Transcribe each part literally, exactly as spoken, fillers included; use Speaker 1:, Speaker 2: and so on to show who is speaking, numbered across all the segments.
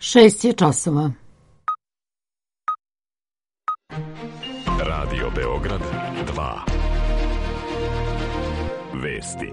Speaker 1: Šest je časova.
Speaker 2: Radio Beograd dva. Vesti.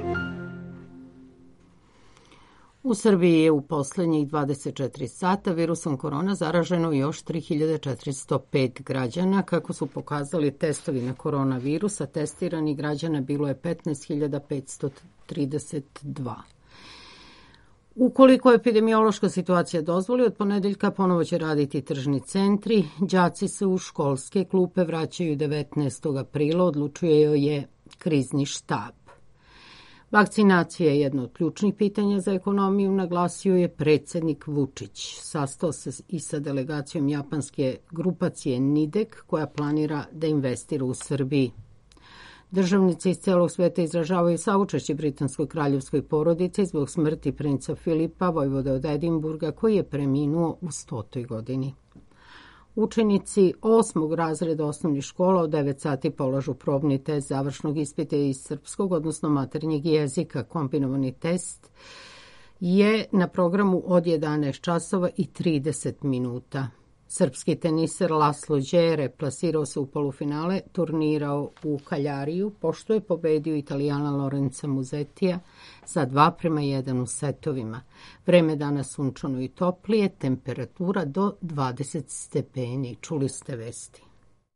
Speaker 1: U Srbiji je u poslednjih dvadeset četiri sata virusom korona zaraženo još tri hiljade četiristo pet građana. Kako su pokazali testovi na koronavirusa, testiranih građana bilo je petnaest hiljada petsto trideset dva. Ukoliko epidemiološka situacija dozvoli, od ponedeljka ponovo će raditi tržni centri. Đaci se u školske klupe vraćaju devetnaestog aprila, odlučuje je krizni štab. Vakcinacija je jedno od ključnih pitanja za ekonomiju, naglasio je predsednik Vučić. Sastao se i sa delegacijom japanske grupacije Nidek, koja planira da investira u Srbiji. Državnici iz celog sveta izražavaju saučešće britanskoj kraljevskoj porodici zbog smrti princa Filipa, vojvode od Edinburga, koji je preminuo u stotoj godini. Učenici osmog razreda osnovnih škola od devet sati polažu probni test završnog ispita iz srpskog, odnosno maternjeg jezika. Kombinovani test je na programu od jedanaest časova i trideset minuta. Srpski teniser Laslo Đere plasirao se u polufinale turnira u Kaljariju, pošto je pobedio Italijana Lorenza Musettija za dva prema jedan u setovima. Vreme danas sunčano i toplije, temperatura do dvadeset stepeni. Čuli ste vesti.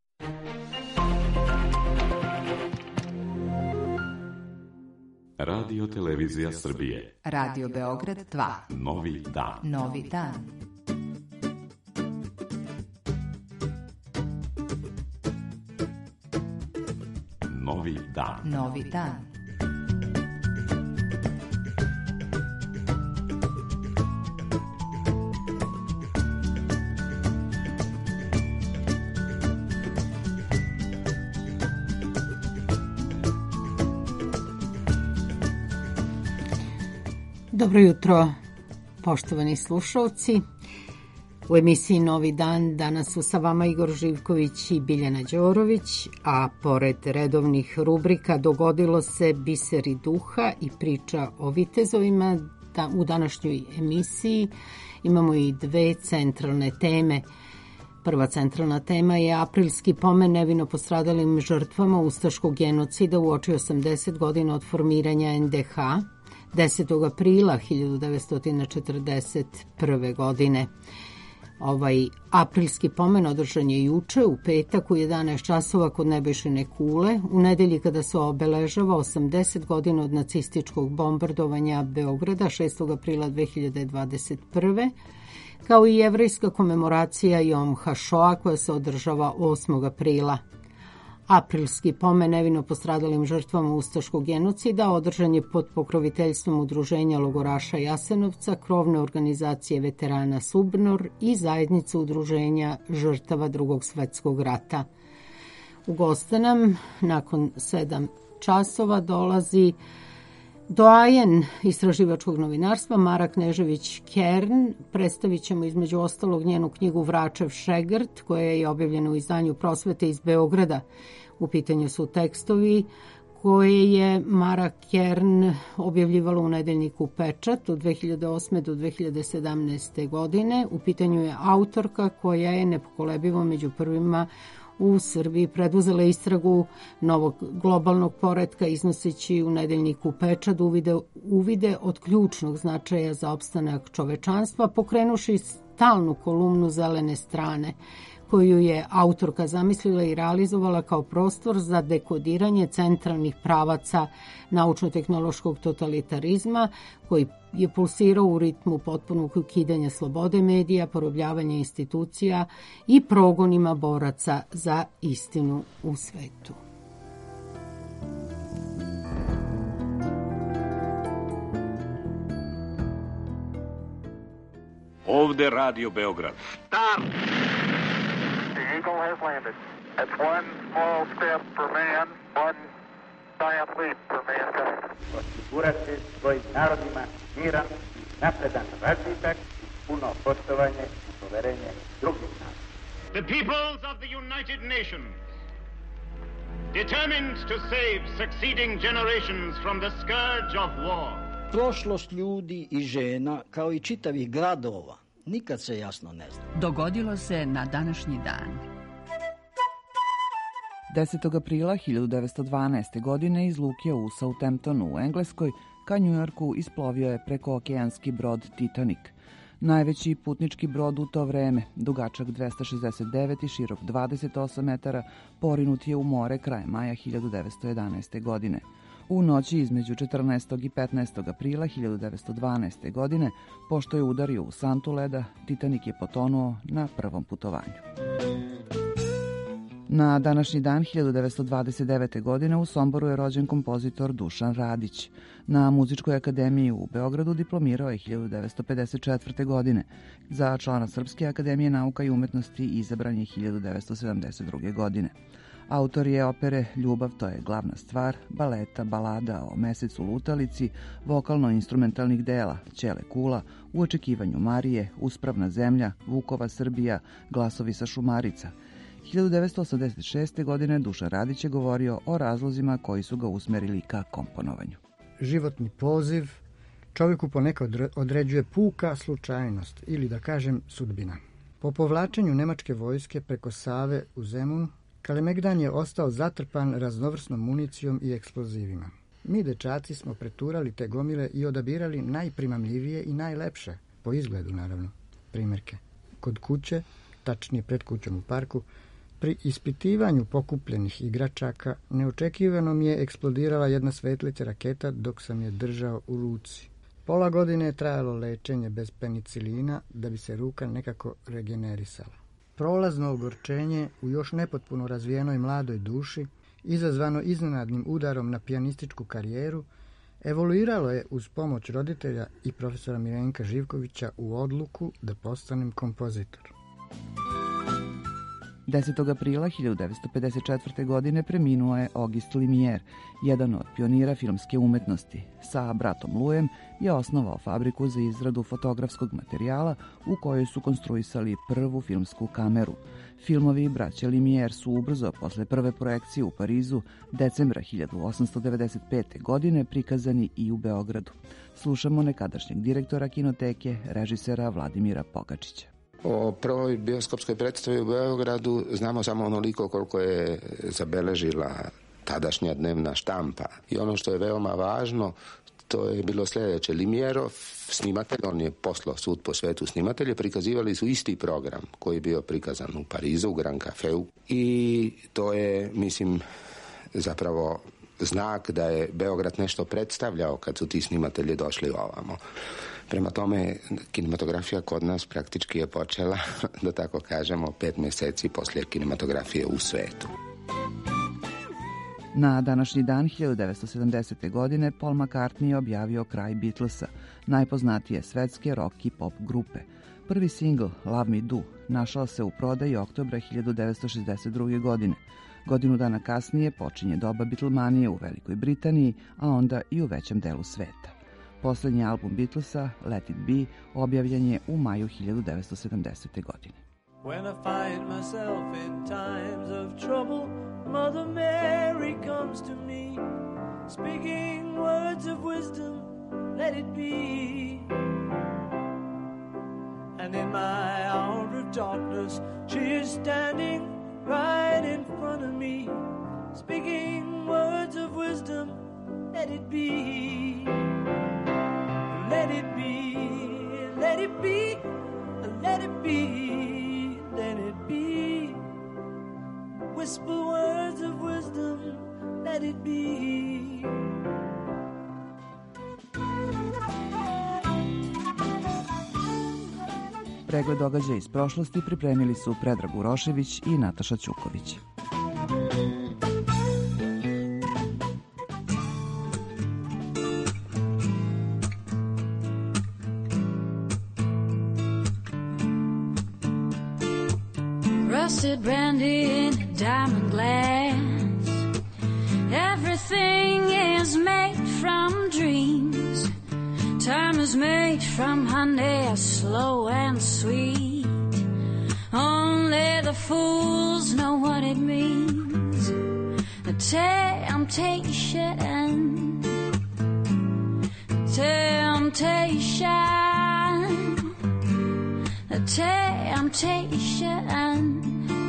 Speaker 2: Radio Televizija Srbije.
Speaker 3: Radio Beograd dva.
Speaker 2: Novi dan.
Speaker 3: Novi dan.
Speaker 2: Novi dan.
Speaker 3: Novi dan.
Speaker 1: Dobro jutro, poštovani slušalci. U emisiji Novi dan danas su sa vama Igor Živković i Biljana Đorović, a pored redovnih rubrika Dogodilo se, Biseri duha i priča o vitezovima, da u današnjoj emisiji imamo i dve centralne teme. Prva centralna tema je aprilski pomen nevino postradalim žrtvama ustaškog genocida uoči osamdeset godina od formiranja en de ha, desetog aprila hiljadu devetsto četrdeset prve. godine. Ovaj aprilski pomen održan je juče u petak u jedanaest časova kod Nebojšine kule, u nedelji kada se obeležava osamdeset godina od nacističkog bombardovanja Beograda šestog aprila dve hiljade dvadeset prve. kao i jevrejska komemoracija Jom HaShoa koja se održava osmog aprila. Aprilski pomen nevino postradalim žrtvama ustaškog genocida održan je pod pokroviteljstvom Udruženja logoraša Jasenovca, krovne organizacije veterana Subnor i zajednice Udruženja žrtava Drugog svetskog rata. U goste nam nakon sedam časova dolazi doajen istraživačkog novinarstva Mara Knežević-Kern. Predstavit ćemo između ostalog njenu knjigu Vračev šegrt, koja je objavljena u izdanju Prosvete iz Beograda. U pitanju su tekstovi koje je Mara Kern objavljivala u nedeljniku Pečat od dve hiljade osme do dve hiljade sedamnaeste. godine. U pitanju je autorka koja je nepokolebivo među prvima u Srbiji preduzela istragu novog globalnog poretka, iznoseći u nedeljniku Pečat uvide, uvide od ključnog značaja za opstanak čovečanstva, pokrenuši stalnu kolumnu Zelene strane, koju je autorka zamislila i realizovala kao prostor za dekodiranje centralnih pravaca naučno-tehnološkog totalitarizma, koji je pulsirao u ritmu potpunog ukidanja slobode medija, porobljavanja institucija i progonima boraca za istinu u svetu.
Speaker 4: Ovde Radio Beograd.
Speaker 5: Stop! The Eagle has landed. That's one small step for man, one giant leap for mankind.
Speaker 6: Osigurati svojim narodima miran, napredan razvitak, puno poštovanje i poverenje drugih naroda.
Speaker 7: The peoples of the United Nations, determined to save succeeding generations from the scourge of war.
Speaker 8: Prošlost ljudi i žena, kao i čitavih gradova, nikad se jasno ne zna.
Speaker 3: Dogodilo se na današnji dan.
Speaker 9: desetog aprila hiljadu devetsto dvanaeste. godine iz luke u Southamptonu u Engleskoj ka Njujorku isplovio je prekookeanski brod Titanic. Najveći putnički brod u to vreme, dugačak dvesta šezdeset devet i širok dvadeset osam metara, porinut je u more krajem maja hiljadu devetsto jedanaeste. godine. U noći između četrnaestog i petnaestog aprila hiljadu devetsto dvanaeste. godine, pošto je udario u santu leda, Titanic je potonuo na prvom putovanju. Na današnji dan hiljadu devetsto dvadeset devete. godine u Somboru je rođen kompozitor Dušan Radić. Na Muzičkoj akademiji u Beogradu diplomirao je hiljadu devetsto pedeset četvrte. godine. Za člana Srpske akademije nauka i umetnosti izabran je hiljadu devetsto sedamdeset druge. godine. Autor je opere Ljubav, to je glavna stvar, baleta, balada o mesecu lutalici, vokalno-instrumentalnih dela, Ćele kula, U očekivanju Marije, Uspravna zemlja, Vukova Srbija, Glasovi sa Šumarica. hiljadu devetsto osamdeset šeste. godine Dušan Radić je govorio o razlozima koji su ga usmerili ka komponovanju.
Speaker 10: Životni poziv čovjeku ponekad određuje puka slučajnost ili da kažem sudbina. Po povlačenju nemačke vojske preko Save u Zemun, Kalemegdan je ostao zatrpan raznovrsnom municijom i eksplozivima. Mi dečaci smo preturali te gomile i odabirali najprimamljivije i najlepše, po izgledu naravno, primjerke. Kod kuće, tačnije pred kućom u parku, pri ispitivanju pokupljenih igračaka neočekivano mi je eksplodirala jedna svetlica raketa dok sam je držao u ruci. Pola godine je trajalo lečenje bez penicilina da bi se ruka nekako regenerisala. Prolazno ogorčenje u još nepotpuno razvijenoj mladoj duši, izazvano iznenadnim udarom na pijanističku karijeru, evoluiralo je uz pomoć roditelja i profesora Milenka Živkovića u odluku da postanem kompozitor.
Speaker 9: desetog aprila hiljadu devetsto pedeset četvrte. godine preminuo je Auguste Lumière, jedan od pionira filmske umetnosti. Sa bratom Lujem je osnovao fabriku za izradu fotografskog materijala u kojoj su konstruisali prvu filmsku kameru. Filmovi braće Lumière su ubrzo posle prve projekcije u Parizu decembra hiljadu osamsto devedeset pete. godine prikazani i u Beogradu. Slušamo nekadašnjeg direktora kinoteke, režisera Vladimira Pogačića.
Speaker 11: O prvoj bioskopskoj predstavi u Beogradu znamo samo onoliko koliko je zabeležila tadašnja dnevna štampa. I ono što je veoma važno, to je bilo sljedeće. Lumièrov snimatelj, on je poslao svud po svetu snimatelje, prikazivali su isti program koji je bio prikazan u Parizu, u Grand Cafeu. I to je, mislim, zapravo znak da je Beograd nešto predstavljao kad su ti snimatelji došli ovamo. Prema tome, kinematografija kod nas praktički je počela, da tako kažemo, pet mjeseci poslije kinematografije u svetu.
Speaker 9: Na današnji dan hiljadu devetsto sedamdesete. godine Paul McCartney je objavio kraj Beatlesa, najpoznatije svetske rock i pop grupe. Prvi singl, Love Me Do, našao se u prodaji oktobra hiljadu devetsto šezdeset druge. godine. Godinu dana kasnije počinje doba Beatlemanije u Velikoj Britaniji, a onda i u većem delu sveta. Poslednji album Beatlesa, Let It Be, objavljen je u maju hiljadu devetsto sedamdesete. godine.
Speaker 12: When I find myself in times of trouble, Mother Mary comes to me, speaking words of wisdom, let it be. And in my hour of darkness, she is standing right in front of me, speaking words of wisdom, let it be. Let it be, let it be, let it be, let it be. Whisper words of wisdom, let it be.
Speaker 9: Pregled događaja iz prošlosti pripremili su Predrag Urošević i Nataša Ćuković.
Speaker 13: Rusted brandy in a diamond glass. Everything is made from dreams. Time is made from honey, slow and sweet. Only the fools know what it means. A temptation, temptation. temptation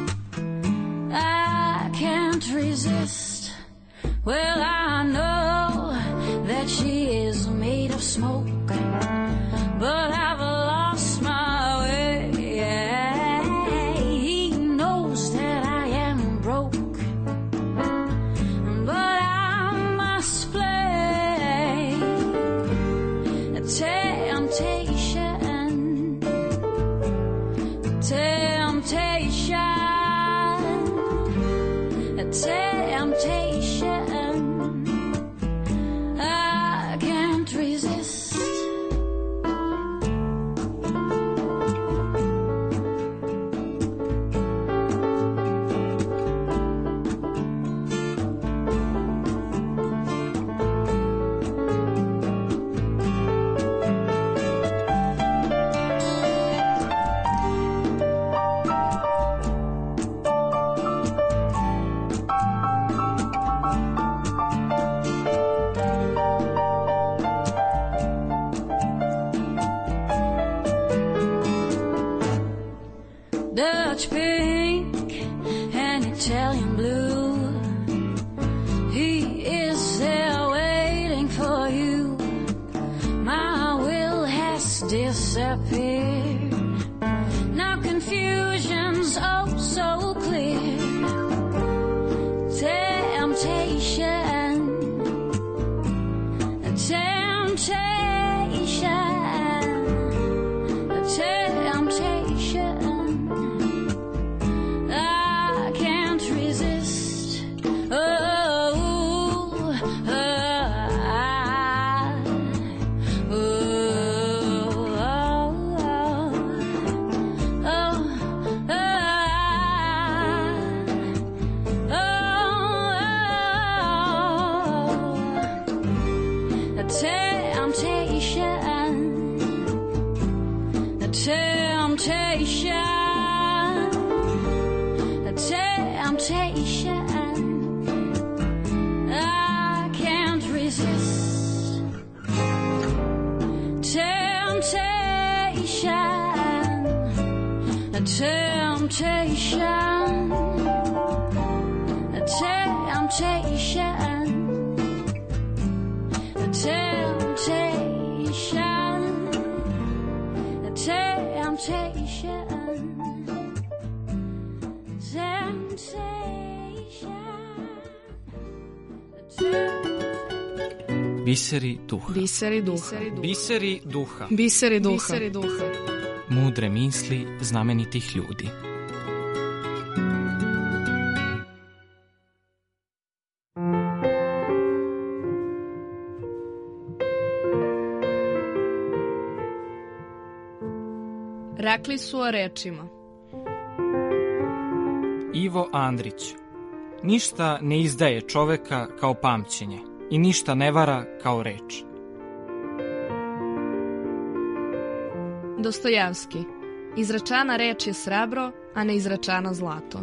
Speaker 13: I can't resist. Well, I know that she is made of smoke, but I've lost my way. He knows that I am broke, but I must play a temptation, temptation, a temptation I can't resist. Dutch pink and Italian blue, he is there waiting for you. My will has disappeared, now confusion's oh so clear. Temptation, temptation, temptation I can't resist. Oh, oh, oh, oh, oh, oh, temptation, temptation, temptation I can't resist. Temptation, temptation, temptation, temptation, temptation,
Speaker 8: Biseri duha.
Speaker 14: Biseri duha.
Speaker 8: Biseri duha.
Speaker 14: Biseri duha. Biseri duha.
Speaker 8: Mudre misli znamenitih ljudi.
Speaker 14: Rekli su o rečima.
Speaker 8: Ivo Andrić. Ništa ne izdaje čoveka kao pamćenje i ništa ne vara kao reč.
Speaker 14: Dostojevski. Izrečana reč je srebro, a ne izrečana zlato.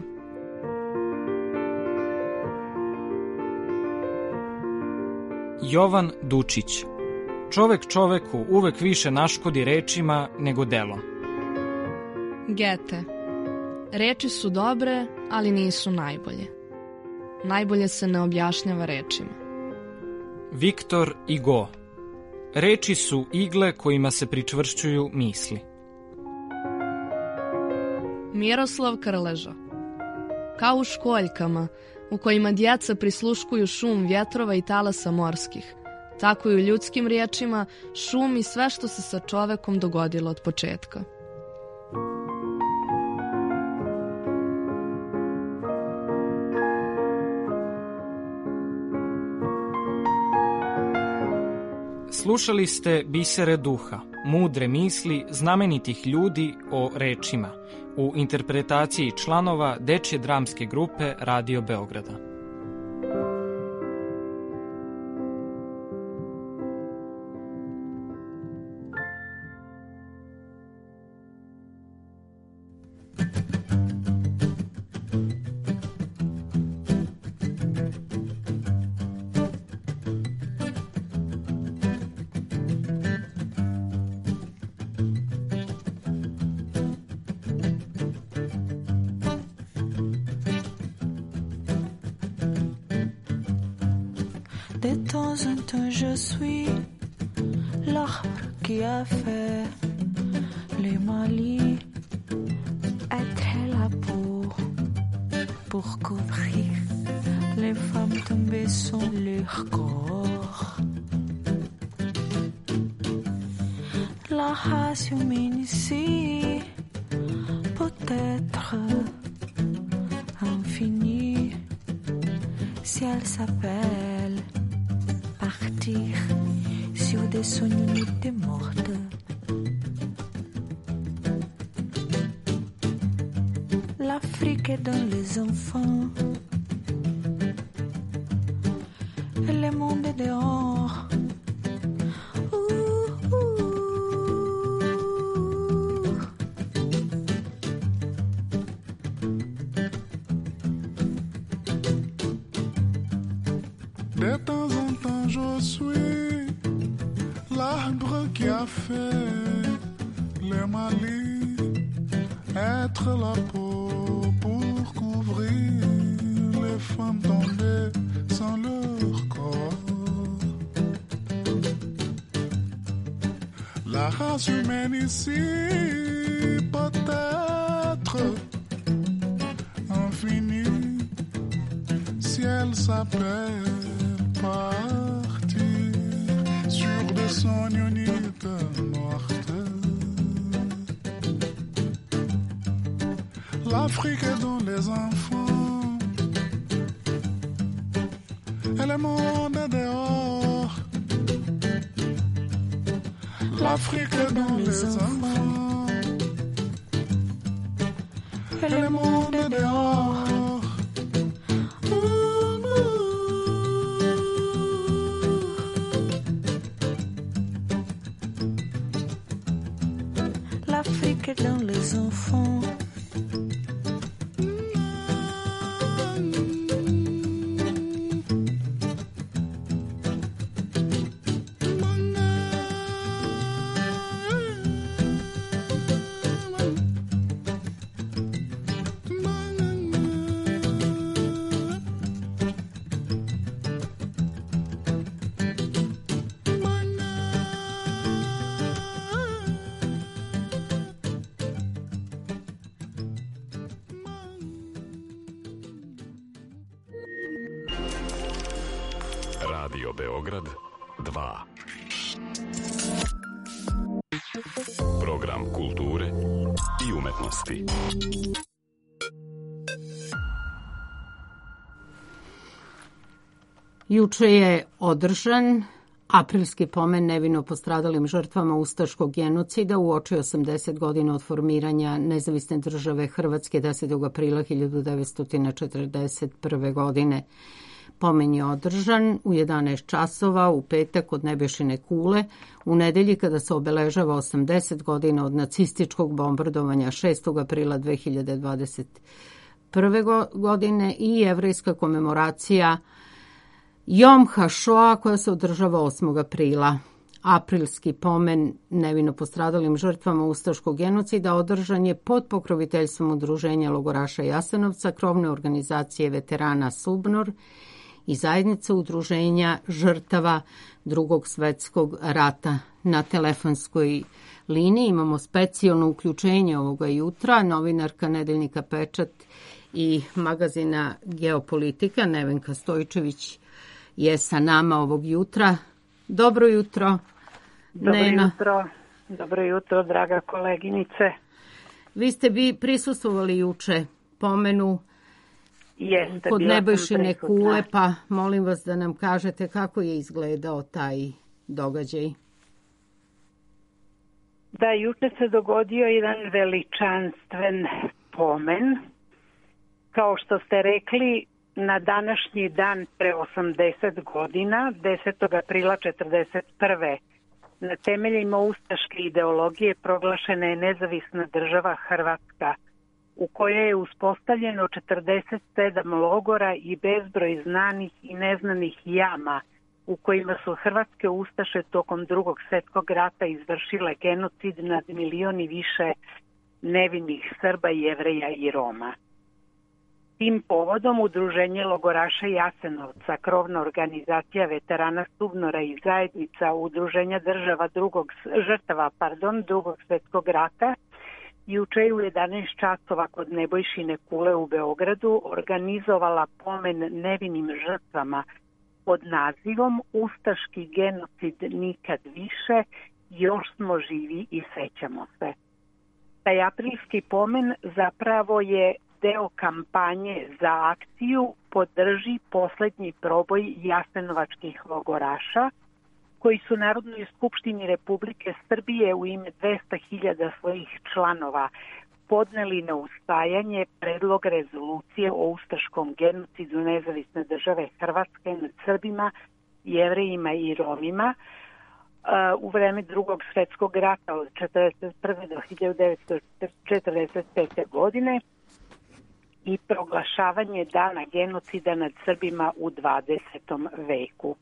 Speaker 8: Jovan Dučić. Čovek čoveku uvek više naškodi rečima nego delom.
Speaker 14: Gete. Reči su dobre, ali nisu najbolje. Najbolje se ne objašnjava rečima.
Speaker 8: Viktor Hugo. Reči su igle kojima se pričvršćuju misli.
Speaker 14: Miroslav Krleža. Kao u školjkama, u kojima djeca prisluškuju šum vjetrova i talasa morskih, tako i u ljudskim riječima šum i sve što se sa čovekom dogodilo od početka.
Speaker 8: Slušali ste Bisere duha, mudre misli znamenitih ljudi o rečima, u interpretaciji članova Dečje dramske grupe Radio Beograda.
Speaker 15: De temps en temps je suis l'arbre qui a fait les malis, être la peau pour couvrir les femmes tombées sur leur corps. La race humaine ici peut-être infinie si elle s'appelle partir sur des sonorités mortes. L'Afrique est dans les enfants et le monde est dehors.
Speaker 16: De temps en temps je suis l'arbre qui a fait les malis, être la peau pour couvrir les femmes tombées sans leur corps. La race humaine ici peut-être infinie si elle s'appelle partir sur des sonorités mortes. L'Afrique est dans les enfants et le monde est dehors. L'Afrique est dans les enfants et le monde est dehors.
Speaker 15: L'Afrique est dans les enfants.
Speaker 2: Radio Beograd dva. Program kulture i umetnosti.
Speaker 1: Juče je održan aprilski pomen nevino postradalim žrtvama ustaškog genocida uoči osamdeset godina od formiranja nezavisne države Hrvatske desetog aprila hiljadu devetsto četrdeset prve. godine. Pomen je održan u jedanaest časova u petak od Nebešine kule, u nedelji kada se obeležava osamdeset godina od nacističkog bombardovanja šestog aprila dve hiljade dvadeset prve. godine i jevrejska komemoracija Jom HaShoa koja se održava osmog aprila. Aprilski pomen nevino postradalim žrtvama ustaškog genocida održan je pod pokroviteljstvom Udruženja logoraša Jasenovca, krovne organizacije veterana Subnor i zajednica udruženja žrtava Drugog svetskog rata. Na telefonskoj liniji imamo specijalno uključenje ovoga jutra. Novinarka Nedeljnika Pečat i magazina Geopolitika Nevenka Stojčević je sa nama ovog jutra. Dobro jutro,
Speaker 17: Dobro
Speaker 1: Nena.
Speaker 17: jutro, dobro jutro, draga koleginice.
Speaker 1: Vi ste bi prisustvovali juče pomenu
Speaker 17: Jeste,
Speaker 1: kod
Speaker 17: bila sam
Speaker 1: Nebojšine
Speaker 17: prisutna.
Speaker 1: kule, pa molim vas da nam kažete kako je izgledao taj događaj.
Speaker 17: Da, juče se dogodio jedan veličanstven pomen. Kao što ste rekli, na današnji dan pre osamdeset godina, desetog aprila četrdeset prve. na temeljima ustaške ideologije proglašena je nezavisna država Hrvatska, u kojoj je uspostavljeno četrdeset sedam logora i bezbroj znanih i neznanih jama, u kojima su hrvatske ustaše tokom Drugog svjetskog rata izvršile genocid nad milion i više nevinih Srba, Jevreja i Roma. Tim povodom Udruženje logoraša Jasenovca, krovna organizacija veterana SUBNOR-a i zajednica Udruženja država drugog, žrtava pardon, drugog svjetskog rata juče je u jedanaest časova kod Nebojšine kule u Beogradu organizovala pomen nevinim žrtvama pod nazivom Ustaški genocid nikad više, još smo živi i sećamo se. Taj aprilski pomen zapravo je deo kampanje za akciju Podrži poslednji proboj jasenovačkih logoraša, koji su Narodnoj skupštini Republike Srbije u ime dvesta hiljada svojih članova podneli na usvajanje predlog rezolucije o ustaškom genocidu Nezavisne države Hrvatske nad Srbima, Jevrejima i Romima u vreme drugog svjetskog rata od četrdeset prve do hiljadu devetsto četrdeset pete. godine i proglašavanje dana genocida nad Srbima u dvadesetom veku.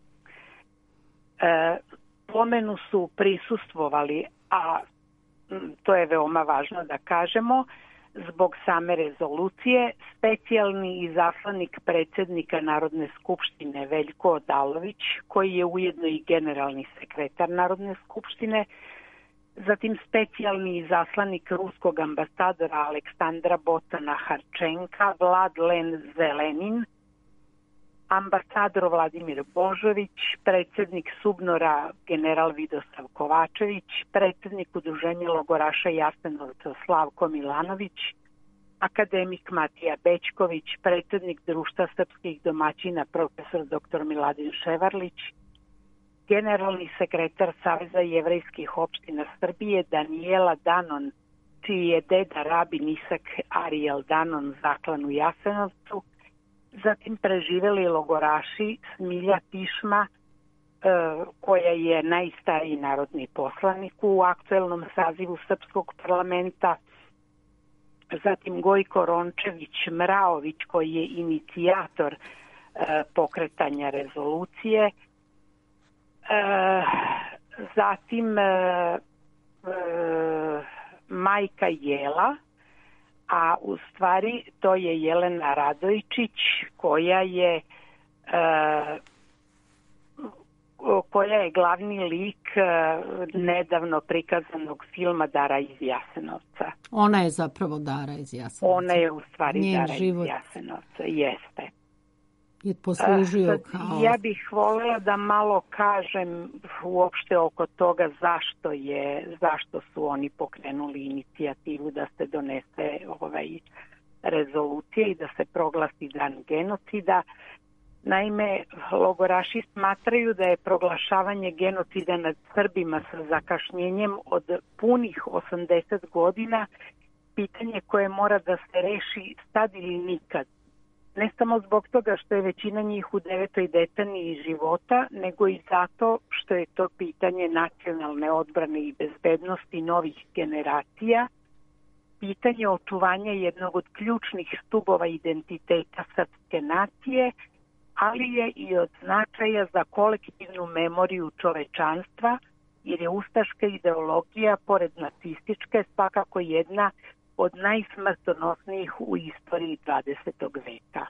Speaker 17: E, pomenu su prisustvovali, a to je veoma važno da kažemo, zbog same rezolucije, specijalni izaslanik predsjednika Narodne skupštine Veljko Odalović, koji je ujedno i generalni sekretar Narodne skupštine, zatim specijalni izaslanik ruskog ambasadora Aleksandra Botana Harčenka, Vlad Len Zelenin, ambasador Vladimir Božović, predsjednik SUBNOR-a general Vidosav Kovačević, predsjednik Udruženja logoraša Jasenovca Slavko Milanović, akademik Matija Bećković, predsjednik Društva srpskih domaćina profesor doktor Miladin Ševarlić, generalni sekretar Saveza jevrejskih opština Srbije Danijela Danon, čiji je deda rabin Isak Arijel Danon zaklan u Jasenovcu, zatim preživeli logoraši Smilja Tišma, koja je najstariji narodni poslanik u aktuelnom sazivu Srpskog parlamenta, zatim Gojko Rončević Mraović, koji je inicijator pokretanja rezolucije, zatim majka Jela, a u stvari to je Jelena Radojčić, koja je koja je glavni lik nedavno prikazanog filma Dara iz Jasenovca.
Speaker 1: Ona je zapravo Dara iz Jasenovca.
Speaker 17: Ona je u stvari
Speaker 1: Njen
Speaker 17: Dara
Speaker 1: život
Speaker 17: iz Jasenovca, jeste.
Speaker 1: Je poslužio kao...
Speaker 17: Ja bih voljela da malo kažem uopšte oko toga zašto je, zašto su oni pokrenuli inicijativu da se donese ovaj rezolucija i da se proglasi dan genocida. Naime, logoraši smatraju da je proglašavanje genocida nad Srbima sa zakašnjenjem od punih osamdeset godina pitanje koje mora da se reši sad ili nikad. Ne samo zbog toga što je većina njih u devetoj deceniji života, nego i zato što je to pitanje nacionalne odbrane i bezbednosti novih generacija, pitanje očuvanja jednog od ključnih stubova identiteta srpske nacije, ali je i od značaja za kolektivnu memoriju čovečanstva, jer je ustaška ideologija, pored nacističke, svakako jedna od najsmrtonosnijih u istoriji dvadesetog veka.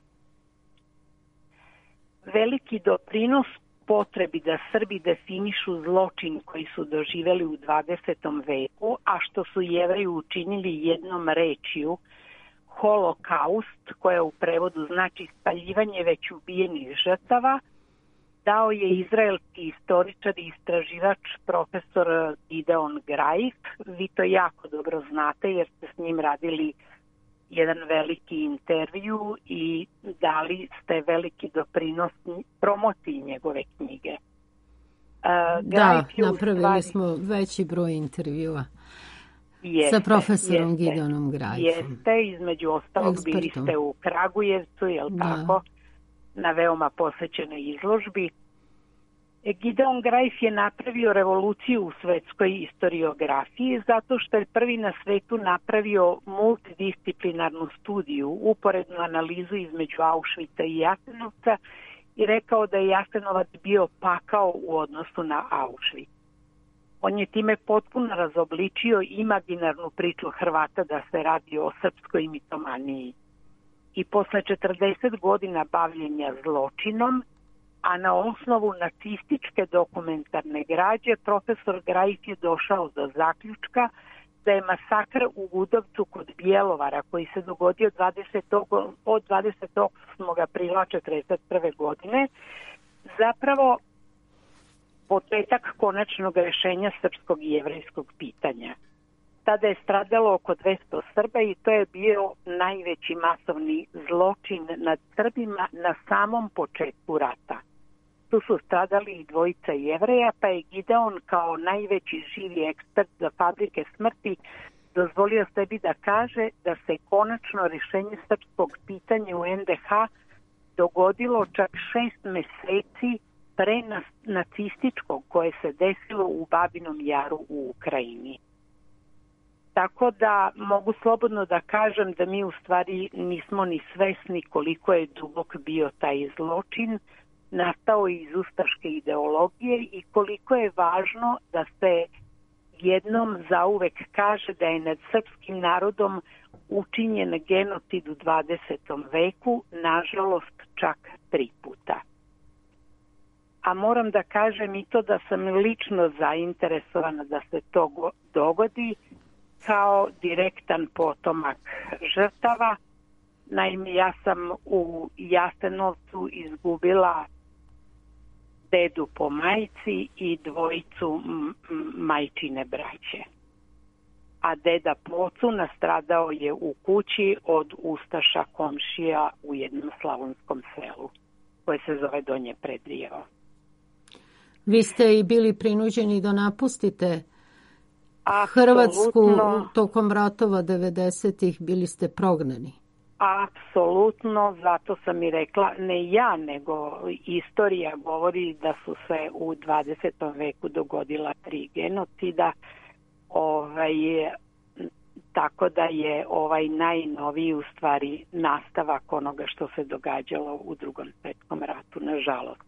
Speaker 17: Veliki doprinos potrebi da Srbi definišu zločin koji su doživjeli u dvadesetom veku, a što su Jevreji učinili jednom rečju, holokaust, koja u prevodu znači spaljivanje već ubijenih žrtava, dao je izraelski istoričar i istraživač profesor Gideon Greif. Vi to jako dobro znate jer ste s njim radili jedan veliki intervju i dali ste veliki doprinos promociji njegove knjige. Uh,
Speaker 1: da, napravili stvari... smo veći broj intervjua jeste, sa profesorom jeste, Gideonom Greifom.
Speaker 17: Jeste, između ostalog Ekspertom. Bili ste u Kragujevcu, jel da. Tako? Na veoma posvećenoj izložbi. Gideon Greif je napravio revoluciju u svetskoj historiografiji zato što je prvi na svetu napravio multidisciplinarnu studiju, uporednu analizu između Auschwitza i Jasenovca i rekao da je Jasenovac bio pakao u odnosu na Auschwitz. On je time potpuno razobličio imaginarnu priču Hrvata da se radi o srpskoj mitomaniji. I posle četrdeset godina bavljenja zločinom, a na osnovu nacističke dokumentarne građe, profesor Grajf je došao do zaključka da je masakr u Gudovcu kod Bjelovara, koji se dogodio dvadesetog od dvadeset osmog aprila četrdeset prve godine, zapravo početak konačnog rešenja srpskog i jevrejskog pitanja. Tada je stradalo oko dvesta Srba i to je bio najveći masovni zločin nad Srbima na samom početku rata. Tu su stradali i dvojica Jevreja, pa je Gideon kao najveći živi ekspert za fabrike smrti dozvolio sebi da kaže da se konačno rešenje srpskog pitanja u en de ha dogodilo čak šest meseci pre nacističkog koje se desilo u Babinom Jaru u Ukrajini. Tako da mogu slobodno da kažem da mi u stvari nismo ni svesni koliko je dubok bio taj zločin, nastao iz ustaške ideologije i koliko je važno da se jednom zauvek kaže da je nad srpskim narodom učinjen genocid u dvadesetom veku, nažalost čak tri puta. A moram da kažem i to da sam lično zainteresovana da se to dogodi kao direktan potomak žrtava. Naime, ja sam u Jasenovcu izgubila dedu po majci i dvojicu majčine braće. A deda po ocu nastradao je u kući od ustaša komšija u jednom slavonskom selu koje se zove Donje Predrijevo.
Speaker 1: Vi ste i bili prinuđeni da napustite
Speaker 17: Apsolutno.
Speaker 1: Hrvatsku tokom ratova devedesetih, bili ste prognani.
Speaker 17: Apsolutno, zato sam i rekla, ne ja, nego istorija govori da su se u dvadesetom veku dogodila tri genocida, ovaj, tako da je ovaj najnoviji u stvari nastavak onoga što se događalo u Drugom svjetskom ratu, nažalost.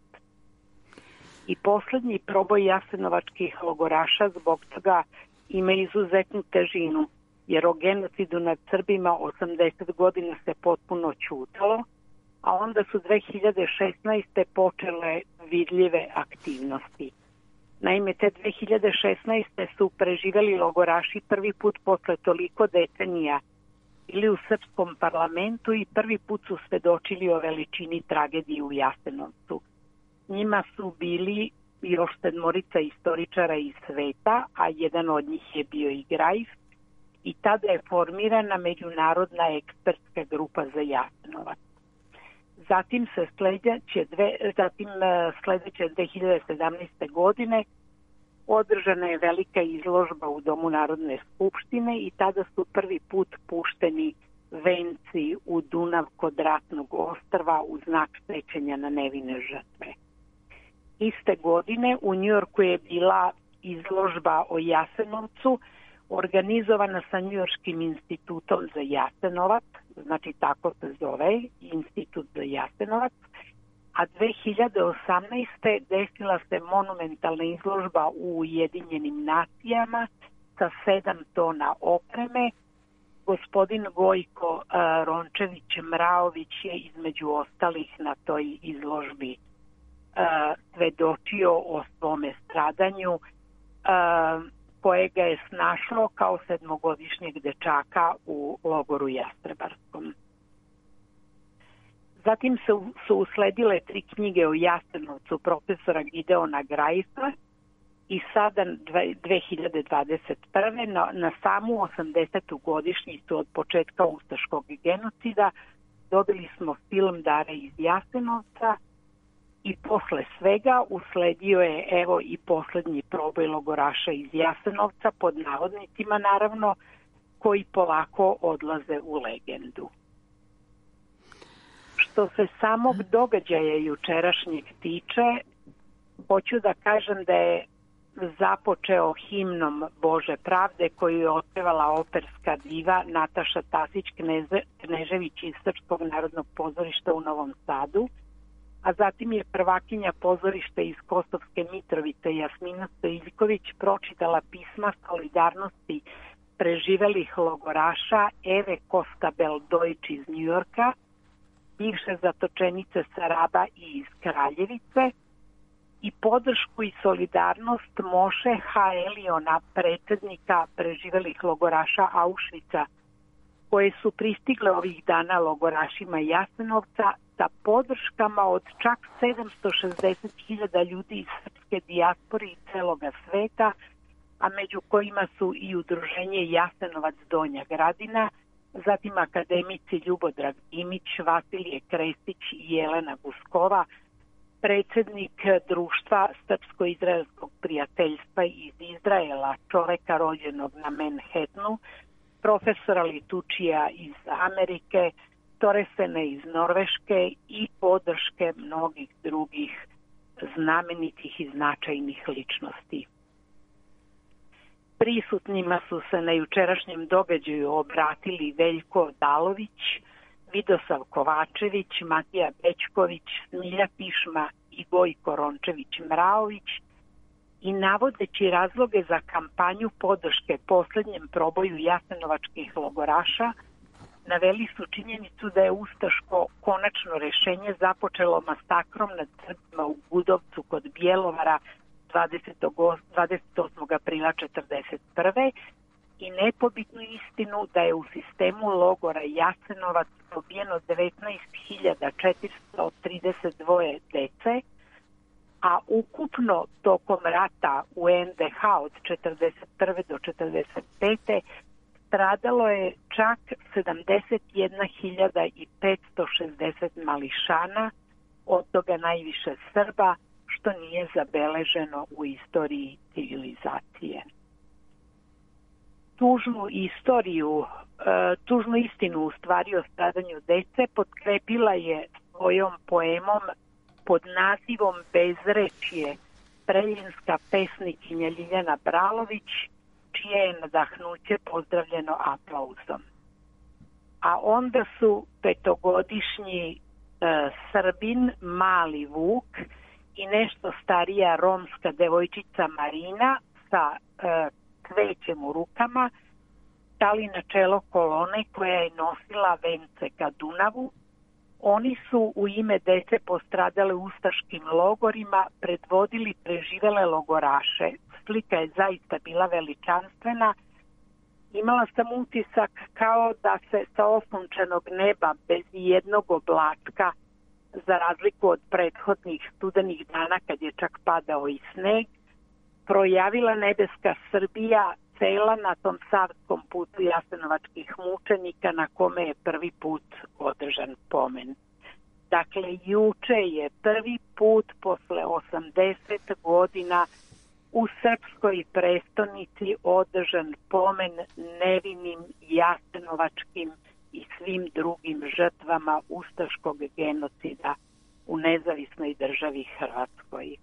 Speaker 17: I poslednji proboj jasenovačkih logoraša zbog toga ima izuzetnu težinu, jer o genocidu nad Srbima osamdeset godina se potpuno ćutalo, a onda su dve hiljade šesnaeste. počele vidljive aktivnosti. Naime, te dve hiljade šesnaeste. su preživeli logoraši prvi put posle toliko decenija ili u srpskom parlamentu i prvi put su svedočili o veličini tragedije u Jasenovcu. Njima su bili još sedmorica istoričara iz sveta, a jedan od njih je bio i Grajf, i tada je formirana međunarodna ekspertska grupa za Jasenovac. Zatim se sledeće, dve, zatim sledeće dve hiljade sedamnaeste. godine održana je velika izložba u Domu Narodne skupštine i tada su prvi put pušteni venci u Dunav kod Ratnog ostrva u znak sećanja na nevine žrtve. Iste godine u Njujorku je bila izložba o Jasenovcu, organizovana sa Njujorškim institutom za Jasenovac, znači tako se zove, Institut za Jasenovac, a dve hiljade osamnaeste. desila se monumentalna izložba u Ujedinjenim nacijama sa sedam tona opreme. Gospodin Gojko Rončević Mraović je između ostalih na toj izložbi svedočio o svome stradanju, kojega je snašlo kao sedmogodišnjeg dečaka u logoru Jastrebarskom. Zatim su, su usledile tri knjige o Jasenovcu profesora Gideona Grajfa i sada dve hiljade dvadeset prve. Na, na samu osamdesetu godišnjicu od početka ustaškog genocida dobili smo film Dara iz Jasenovca i posle svega usledio je evo i poslednji proboj logoraša iz Jasenovca, pod navodnicima naravno, koji polako odlaze u legendu. Što se samog događaja jučerašnjeg tiče, hoću da kažem da je započeo himnom Bože pravde koju je otpevala operska diva Nataša Tasić Knežević iz Srpskog narodnog pozorišta u Novom Sadu, a zatim je prvakinja pozorišta iz Kosovske Mitrovice Jasmina Stojiljković pročitala pisma solidarnosti preživelih logoraša Eve Kostabel Dojč iz Njujorka, bivše zatočenice sa Raba i iz Kraljevice, i podršku i solidarnost Moše Haeliona, predsjednika preživelih logoraša Auschwitza, koje su pristigle ovih dana logorašima Jasenovca sa podrškama od čak sedamsto šezdeset hiljada ljudi iz srpske dijaspore i celoga sveta, a među kojima su i udruženje Jasenovac Donja Gradina, zatim akademici Ljubodrag Dimić, Vasilije Krestić i Jelena Guskova, predsjednik društva Srpsko-izraelskog prijateljstva iz Izraela, čoveka rođenog na Manhattanu, profesora Litučija iz Amerike, Toresene iz Norveške i podrške mnogih drugih znamenitih i značajnih ličnosti. Prisutnima su se na jučerašnjem događaju obratili Veljko Dalović, Vidosav Kovačević, Matija Bećković, Smilja Pišma i Gojko Rončević-Mraović i navodeći razloge za kampanju podrške posljednjem proboju jasenovačkih logoraša, naveli su činjenicu da je ustaško konačno rešenje započelo masakrom nad Srbima u Gudovcu kod Bjelovara dvadeset osmog aprila četrdeset prve i nepobitnu istinu da je u sistemu logora Jasenovac pobijeno devetnaest hiljada četiristo trideset dva dece, a ukupno tokom rata u en de ha od četrdeset prve do četrdeset pete stradalo je čak sedamdeset jedna hiljada petsto šezdeset mališana, od toga najviše Srba, što nije zabeleženo u istoriji civilizacije. Tužnu istoriju, tužnu istinu u stvari o stradanju dece potkrepila je svojom poemom pod nazivom Bezrečje preljinska pesnikinja Ljiljana Bralović, čije je nadahnuće pozdravljeno aplauzom. A onda su petogodišnji e, Srbin Mali Vuk i nešto starija romska devojčica Marina sa e, cvećem u rukama stali na čelo kolone koja je nosila vence ka Dunavu. Oni su u ime dece postradale u ustaškim logorima predvodili preživele logoraše. Slika je zaista bila veličanstvena. Imala sam utisak kao da se sa osunčanog neba bez jednog oblačka, za razliku od prethodnih studenih dana kad je čak padao i sneg, projavila nebeska Srbija cela na tom savskom putu jasenovačkih mučenika na kome je prvi put održan pomen. Dakle, juče je prvi put posle osamdeset godina u srpskoj prestonici održan pomen nevinim jasenovačkim i svim drugim žrtvama ustaškog genocida u nezavisnoj državi Hrvatskoj.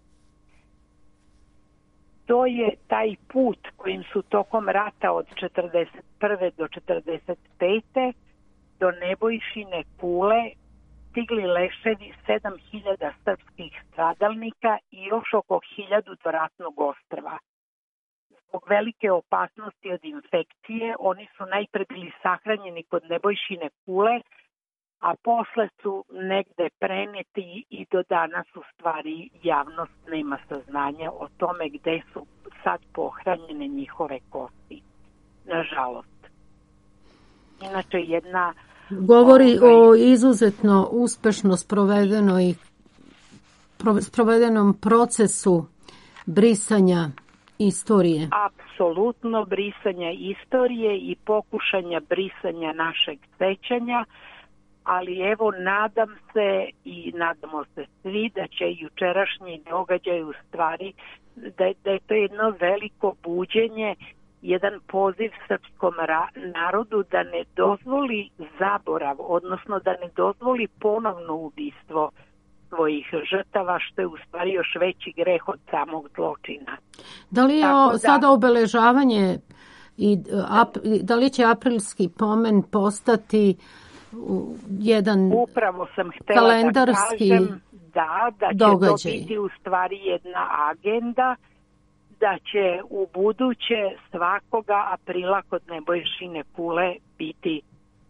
Speaker 17: To je taj put kojim su tokom rata od četrdeset prve do četrdeset pete do Nebojšine kule stigli leševi sedam hiljada srpskih stradalnika i još oko hiljadu do ratnog ostrva. Zbog velike opasnosti od infekcije oni su najpre bili sahranjeni kod Nebojšine kule, a posle su negde preneti i do danas u stvari javnost nema saznanja o tome gde su sad pohranjene njihove kosti. Nažalost. Inače jedna...
Speaker 1: Govori
Speaker 17: ovaj,
Speaker 1: o izuzetno uspešno sprovedenoj, sprovedenom procesu brisanja istorije.
Speaker 17: Apsolutno brisanja istorije i pokušanja brisanja našeg sećanja, ali evo nadam se i nadamo se svi da će jučerašnji događaj u stvari da, da je to jedno veliko buđenje, jedan poziv srpskom narodu da ne dozvoli zaborav, odnosno da ne dozvoli ponovno ubistvo svojih žrtava, što je u stvari još veći greh od samog zločina.
Speaker 1: Da li je
Speaker 17: da,
Speaker 1: sada obeležavanje i ap, da li će aprilski pomen postati jedan
Speaker 17: upravo sam htjela
Speaker 1: kalendarski
Speaker 17: da kažem da, da će
Speaker 1: događaj.
Speaker 17: To biti u stvari jedna agenda, da će u buduće svakoga aprila kod Nebojšine kule biti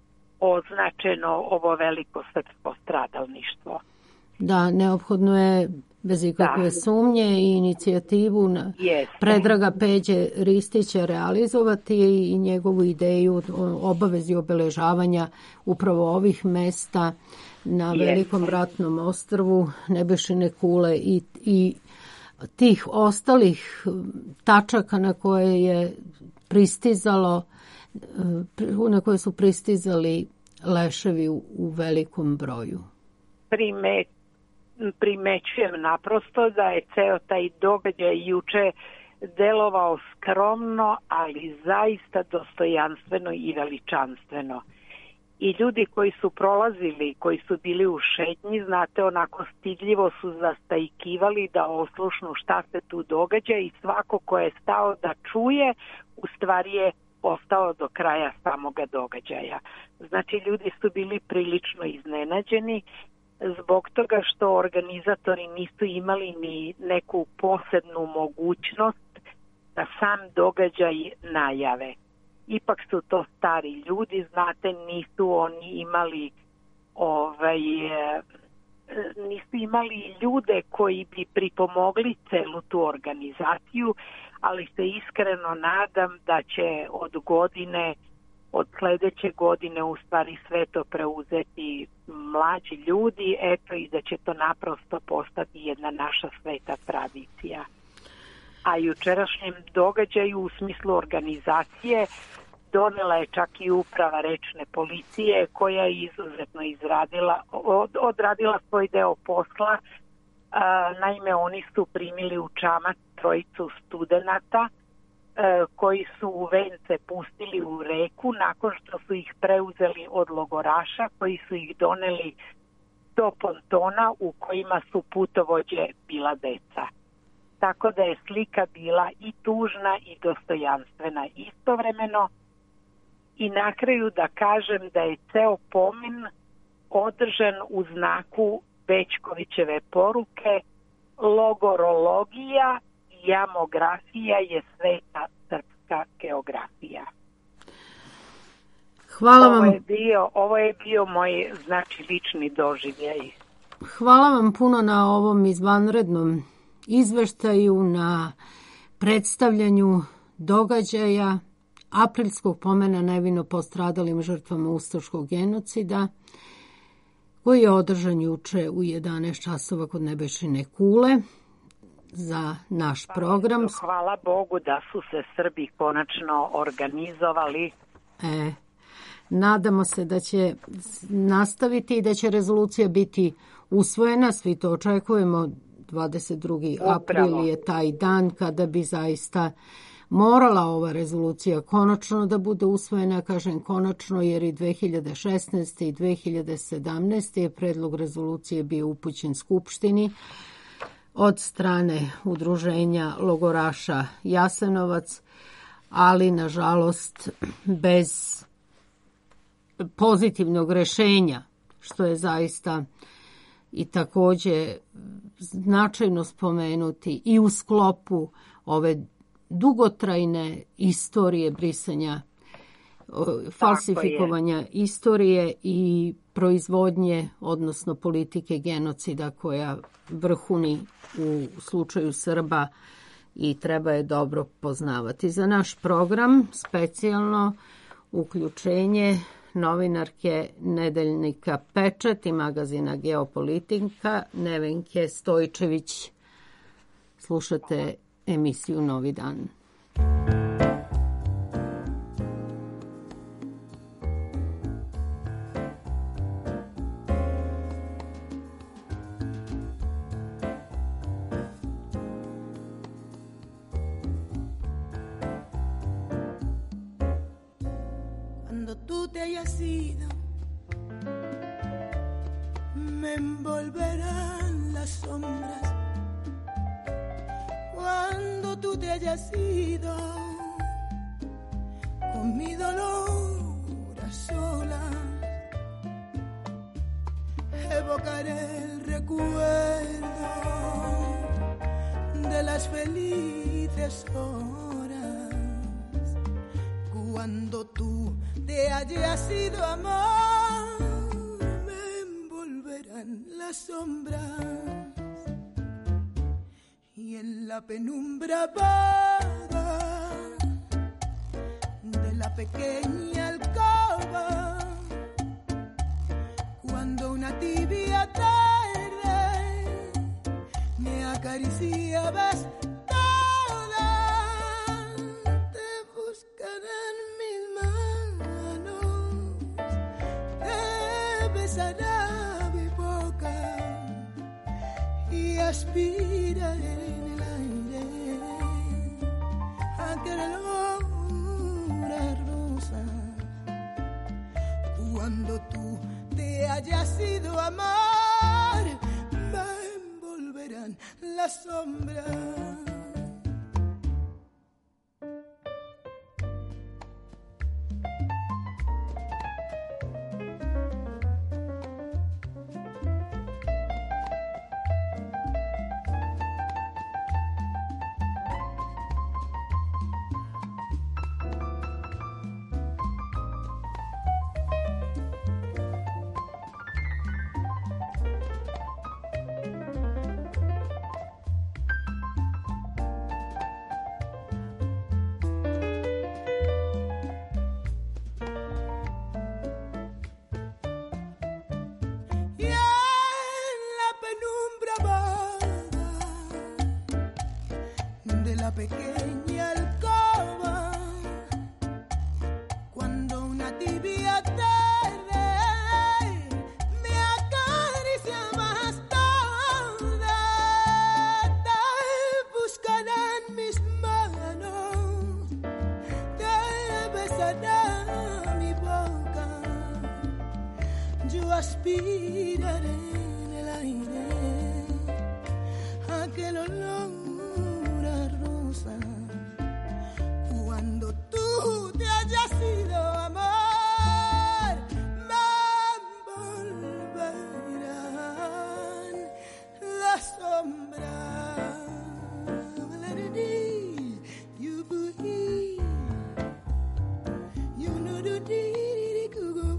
Speaker 17: označeno ovo veliko srpsko stradalništvo.
Speaker 1: Da, neophodno je bez ikakve da. sumnje i inicijativu na Predraga Peđe Ristića realizovati i njegovu ideju o obavezi obeležavanja upravo ovih mesta na Jeste. Velikom ratnom ostrvu, Nebešine kule i, i tih ostalih tačaka na koje je pristizalo, na koje su pristizali leševi u, u velikom broju.
Speaker 17: Primet, primećujem naprosto da je ceo taj događaj juče delovao skromno, ali zaista dostojanstveno i veličanstveno. I ljudi koji su prolazili, koji su bili u šetnji, znate, onako stidljivo su zastajkivali da oslušnu šta se tu događa i svako ko je stao da čuje, u stvari je ostao do kraja samoga događaja. Znači, ljudi su bili prilično iznenađeni zbog toga što organizatori nisu imali ni neku posebnu mogućnost da sam događaj najave. Ipak su to stari ljudi, znate, nisu oni imali ovaj, nisu imali ljude koji bi pripomogli celu tu organizaciju, ali se iskreno nadam da će od godine, od sledeće godine u stvari sve to preuzeti mlađi ljudi, eto, i da će to naprosto postati jedna naša sveta tradicija. A jučerašnjem događaju u smislu organizacije donela je čak i uprava rečne policije koja je izuzetno izradila, od, odradila svoj deo posla. A, naime, oni su primili u čamac trojicu studenata a, koji su u vence pustili u reku nakon što su ih preuzeli od logoraša koji su ih doneli do pontona u kojima su putovođe bila deca. Tako da je slika bila i tužna i dostojanstvena istovremeno. I na kraju da kažem da je ceo pomen održan u znaku Bećkovićeve poruke: logorologija i jamografija je sveta srpska geografija.
Speaker 1: Hvala vam.
Speaker 17: Ovo je bio, ovo je bio moj, znači, lični doživljaj.
Speaker 1: Hvala vam puno na ovom izvanrednom izveštaju, na predstavljanju događaja aprilskog pomena nevino postradalim žrtvama ustaškog genocida, koji je održan juče u jedanaest časova kod Nebešine kule za naš program.
Speaker 17: Hvala Bogu da su se Srbi konačno organizovali.
Speaker 1: E, nadamo se da će nastaviti i da će rezolucija biti usvojena. Svi to očekujemo. dvadeset drugi april je taj dan kada bi zaista morala ova rezolucija konačno da bude usvojena. Kažem konačno jer i dve hiljade šesnaeste. i dve hiljade sedamnaeste. je predlog rezolucije bio upućen Skupštini od strane udruženja logoraša Jasenovac, ali nažalost bez pozitivnog rešenja, što je zaista i takođe značajno spomenuti i u sklopu ove dugotrajne istorije brisanja, falsifikovanja istorije i proizvodnje, odnosno politike genocida koja vrhuni u slučaju Srba i treba je dobro poznavati. Za naš program specijalno uključenje novinarke nedeljnika Pečat i magazina Geopolitika Nevenke Stojčević. Slušate emisiju Novi dan.
Speaker 16: Me envolverán las sombras cuando tú te hayas ido con mi dolor a solas. Evocaré el recuerdo de las felices horas cuando tú
Speaker 18: te haya sido amor, me envolverán las sombras y en la penumbra vaga de la pequeña alcoba, cuando una tibia tarde me acariciabas toda, te buscarán mis manos, te besará mi boca y aspiraré en el aire aquel olor a rosa. Cuando tú te hayas ido a amar, me envolverán las sombras. Pequeña alcoba, cuando una tibia tarde me acariciabas toda, te buscarán mis manos, te besará mi boca, yo aspiraré en el aire aquel olor. Cuando tú te hayas ido a amar, me envolverán las sombras. You believe, you know the deed, go go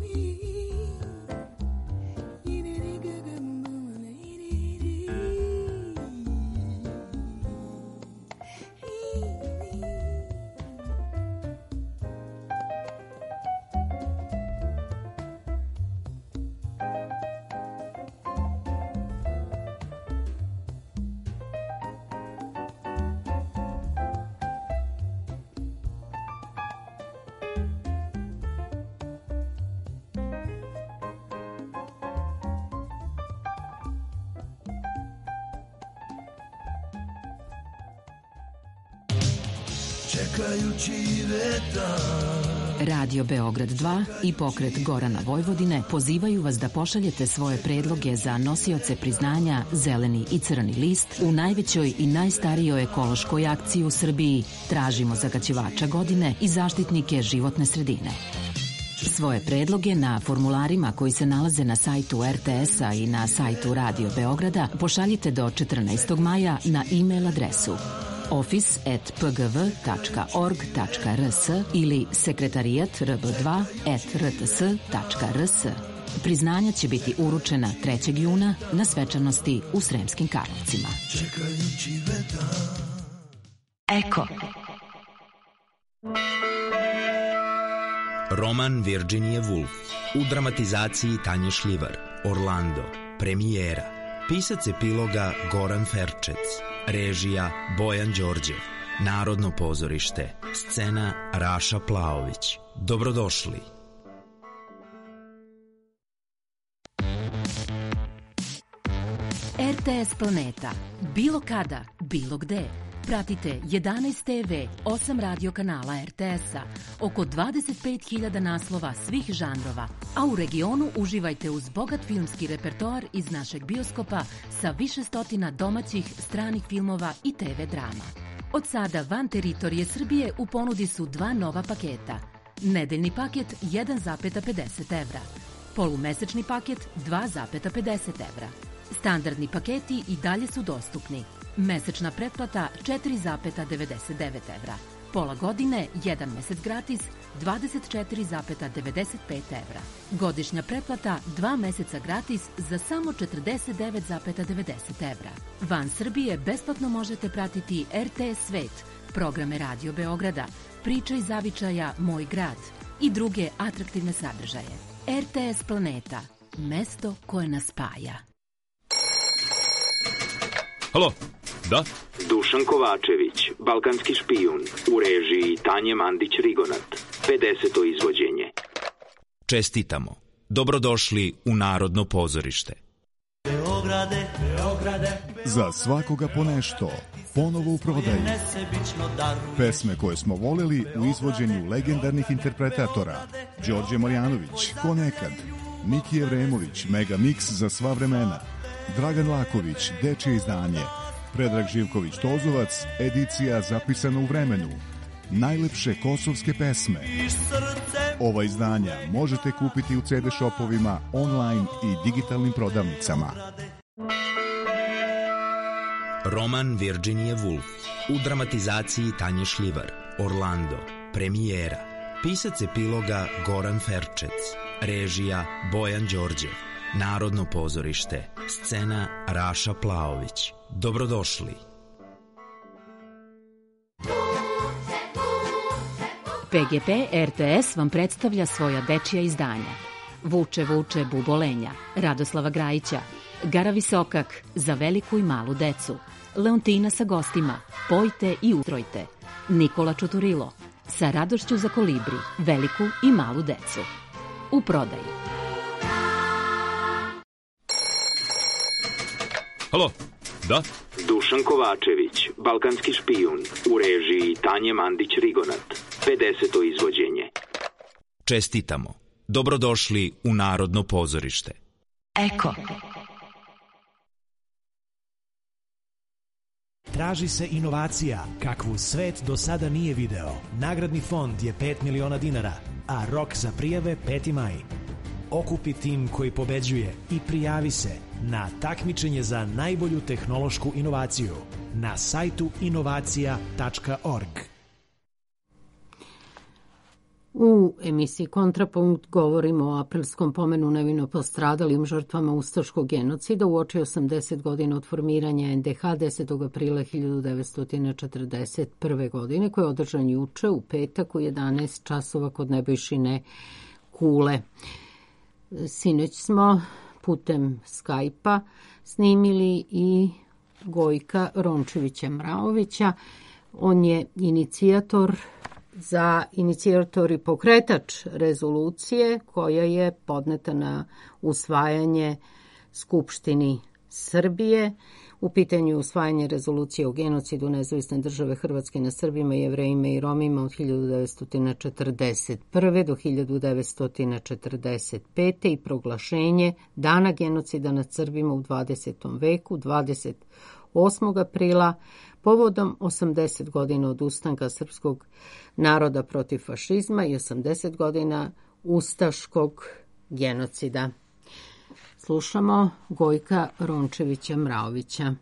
Speaker 12: čekajući vetar.
Speaker 19: Radio Beograd dva i pokret Gorana Vojvodine pozivaju vas da pošaljete svoje predloge za nosioce priznanja Zeleni i Crni list u najvećoj i najstarijoj ekološkoj akciji u Srbiji. Tražimo zagađivača godine i zaštitnike životne sredine. Svoje predloge na formularima koji se nalaze na sajtu R T S-a i na sajtu Radio Beograda pošaljite do četrnaestog maja na e-mail adresu office at p g v tačka org tačka r s ili sekretarijat r b dva at r t s tačka r s. Priznanja će biti uručena trećeg juna na svečanosti u Sremskim Karlovcima. Eko.
Speaker 20: Roman Virginia Woolf u dramatizaciji Tanje Šljivar. Orlando. Premijera. Pisac epiloga Goran Ferčec. Režija Bojan Đorđev. Narodno pozorište. Scena Raša Plaović. Dobrodošli.
Speaker 19: R T S Planeta. Bilo kada, bilo gde. Pratite jedanaest te ve, osam radio kanala R T S-a, oko dvadeset pet hiljada naslova svih žanrova, a u regionu uživajte uz bogat filmski repertoar iz našeg bioskopa sa više stotina domaćih, stranih filmova i te ve drama. Od sada van teritorije Srbije u ponudi su dva nova paketa. Nedeljni paket jedan zarez pedeset evra, polumesečni paket dva zarez pedeset evra. Standardni paketi i dalje su dostupni. Mesečna pretplata četiri zarez devedeset devet evra. Pola godine, jedan mesec gratis, dvadeset četiri zarez devedeset pet evra. Godišnja pretplata, dva meseca gratis za samo četrdeset devet zarez devedeset evra. Van Srbije besplatno možete pratiti R T S Svet, programe Radio Beograda, Priča iz zavičaja Moj grad i druge atraktivne sadržaje. R T S Planeta, mesto koje nas spaja.
Speaker 21: Halo, da?
Speaker 22: Dušan Kovačević, balkanski špijun, u režiji Tanje Mandić-Rigonat, pedeseto izvođenje.
Speaker 20: Čestitamo. Dobrodošli u Narodno pozorište.
Speaker 12: Beograde, Beograde,
Speaker 16: Za svakoga po nešto, ponovo u prodaju. Pesme koje smo voleli u izvođenju legendarnih interpretatora. Đorđe Marjanović, Ko nekad, Miki Evremović, Mega Mix za sva vremena, Dragan Laković, Dečje izdanje, Predrag Živković Tozovac, edicija zapisana u vremenu, najlepše kosovske pesme. Ova izdanja možete kupiti u ce de shopovima, online i digitalnim prodavnicama.
Speaker 20: Roman Virginia Woolf u dramatizaciji Tanje Šljivar, Orlando, premijera. Pisac epiloga Goran Ferčec, režija Bojan Đorđev, Narodno pozorište, scena Raša Plaović. Dobrodošli.
Speaker 19: P G P R T S vam predstavlja svoja dečija izdanja. Vuče, vuče, bubolenja, Radoslava Grajića, Gara Visokak, Za veliku i malu decu, Leontina sa gostima, Pojte i ustrojte, Nikola Čuturilo, Sa radošću za kolibri, veliku i malu decu. U prodaji.
Speaker 21: Halo, da?
Speaker 22: Dušan Kovačević, balkanski špijun, u režiji Tanje Mandić-Rigonat, pedeseto izvođenje.
Speaker 20: Čestitamo. Dobrodošli u Narodno pozorište.
Speaker 19: Eko.
Speaker 23: Traži se inovacija, kakvu svet do sada nije video. Nagradni fond je pet miliona dinara, a rok za prijave peti maj. Okupi tim koji pobeđuje i prijavi se na takmičenje za najbolju tehnološku inovaciju na sajtu inovacija tačka org.
Speaker 1: U emisiji Kontrapunkt govorimo o aprilskom pomenu nevino postradalim žrtvama ustaškog genocida uoči osamdeset godina od formiranja en de ha desetog aprila hiljadu devetsto četrdeset prve. godine, koji je održan juče u petak u jedanaest časova kod Nebojšine kule. Sinoć smo putem Skype-a snimili i Gojka Rončevića Mraovića. On je inicijator za inicijator i pokretač rezolucije koja je podneta na usvajanje Skupštini Srbije. U pitanju je usvajanje rezolucije o genocidu Nezavisne države Hrvatske na Srbima, Jevrejima i Romima od hiljadu devetsto četrdeset prve. do hiljadu devetsto četrdeset pete. i proglašenje Dana genocida nad Srbima u dvadesetom veku, dvadeset osmog aprila, povodom osamdeset godina od ustanka srpskog naroda protiv fašizma i osamdeset godina ustaškog genocida. Slušamo Gojka Rončevića Mraovića.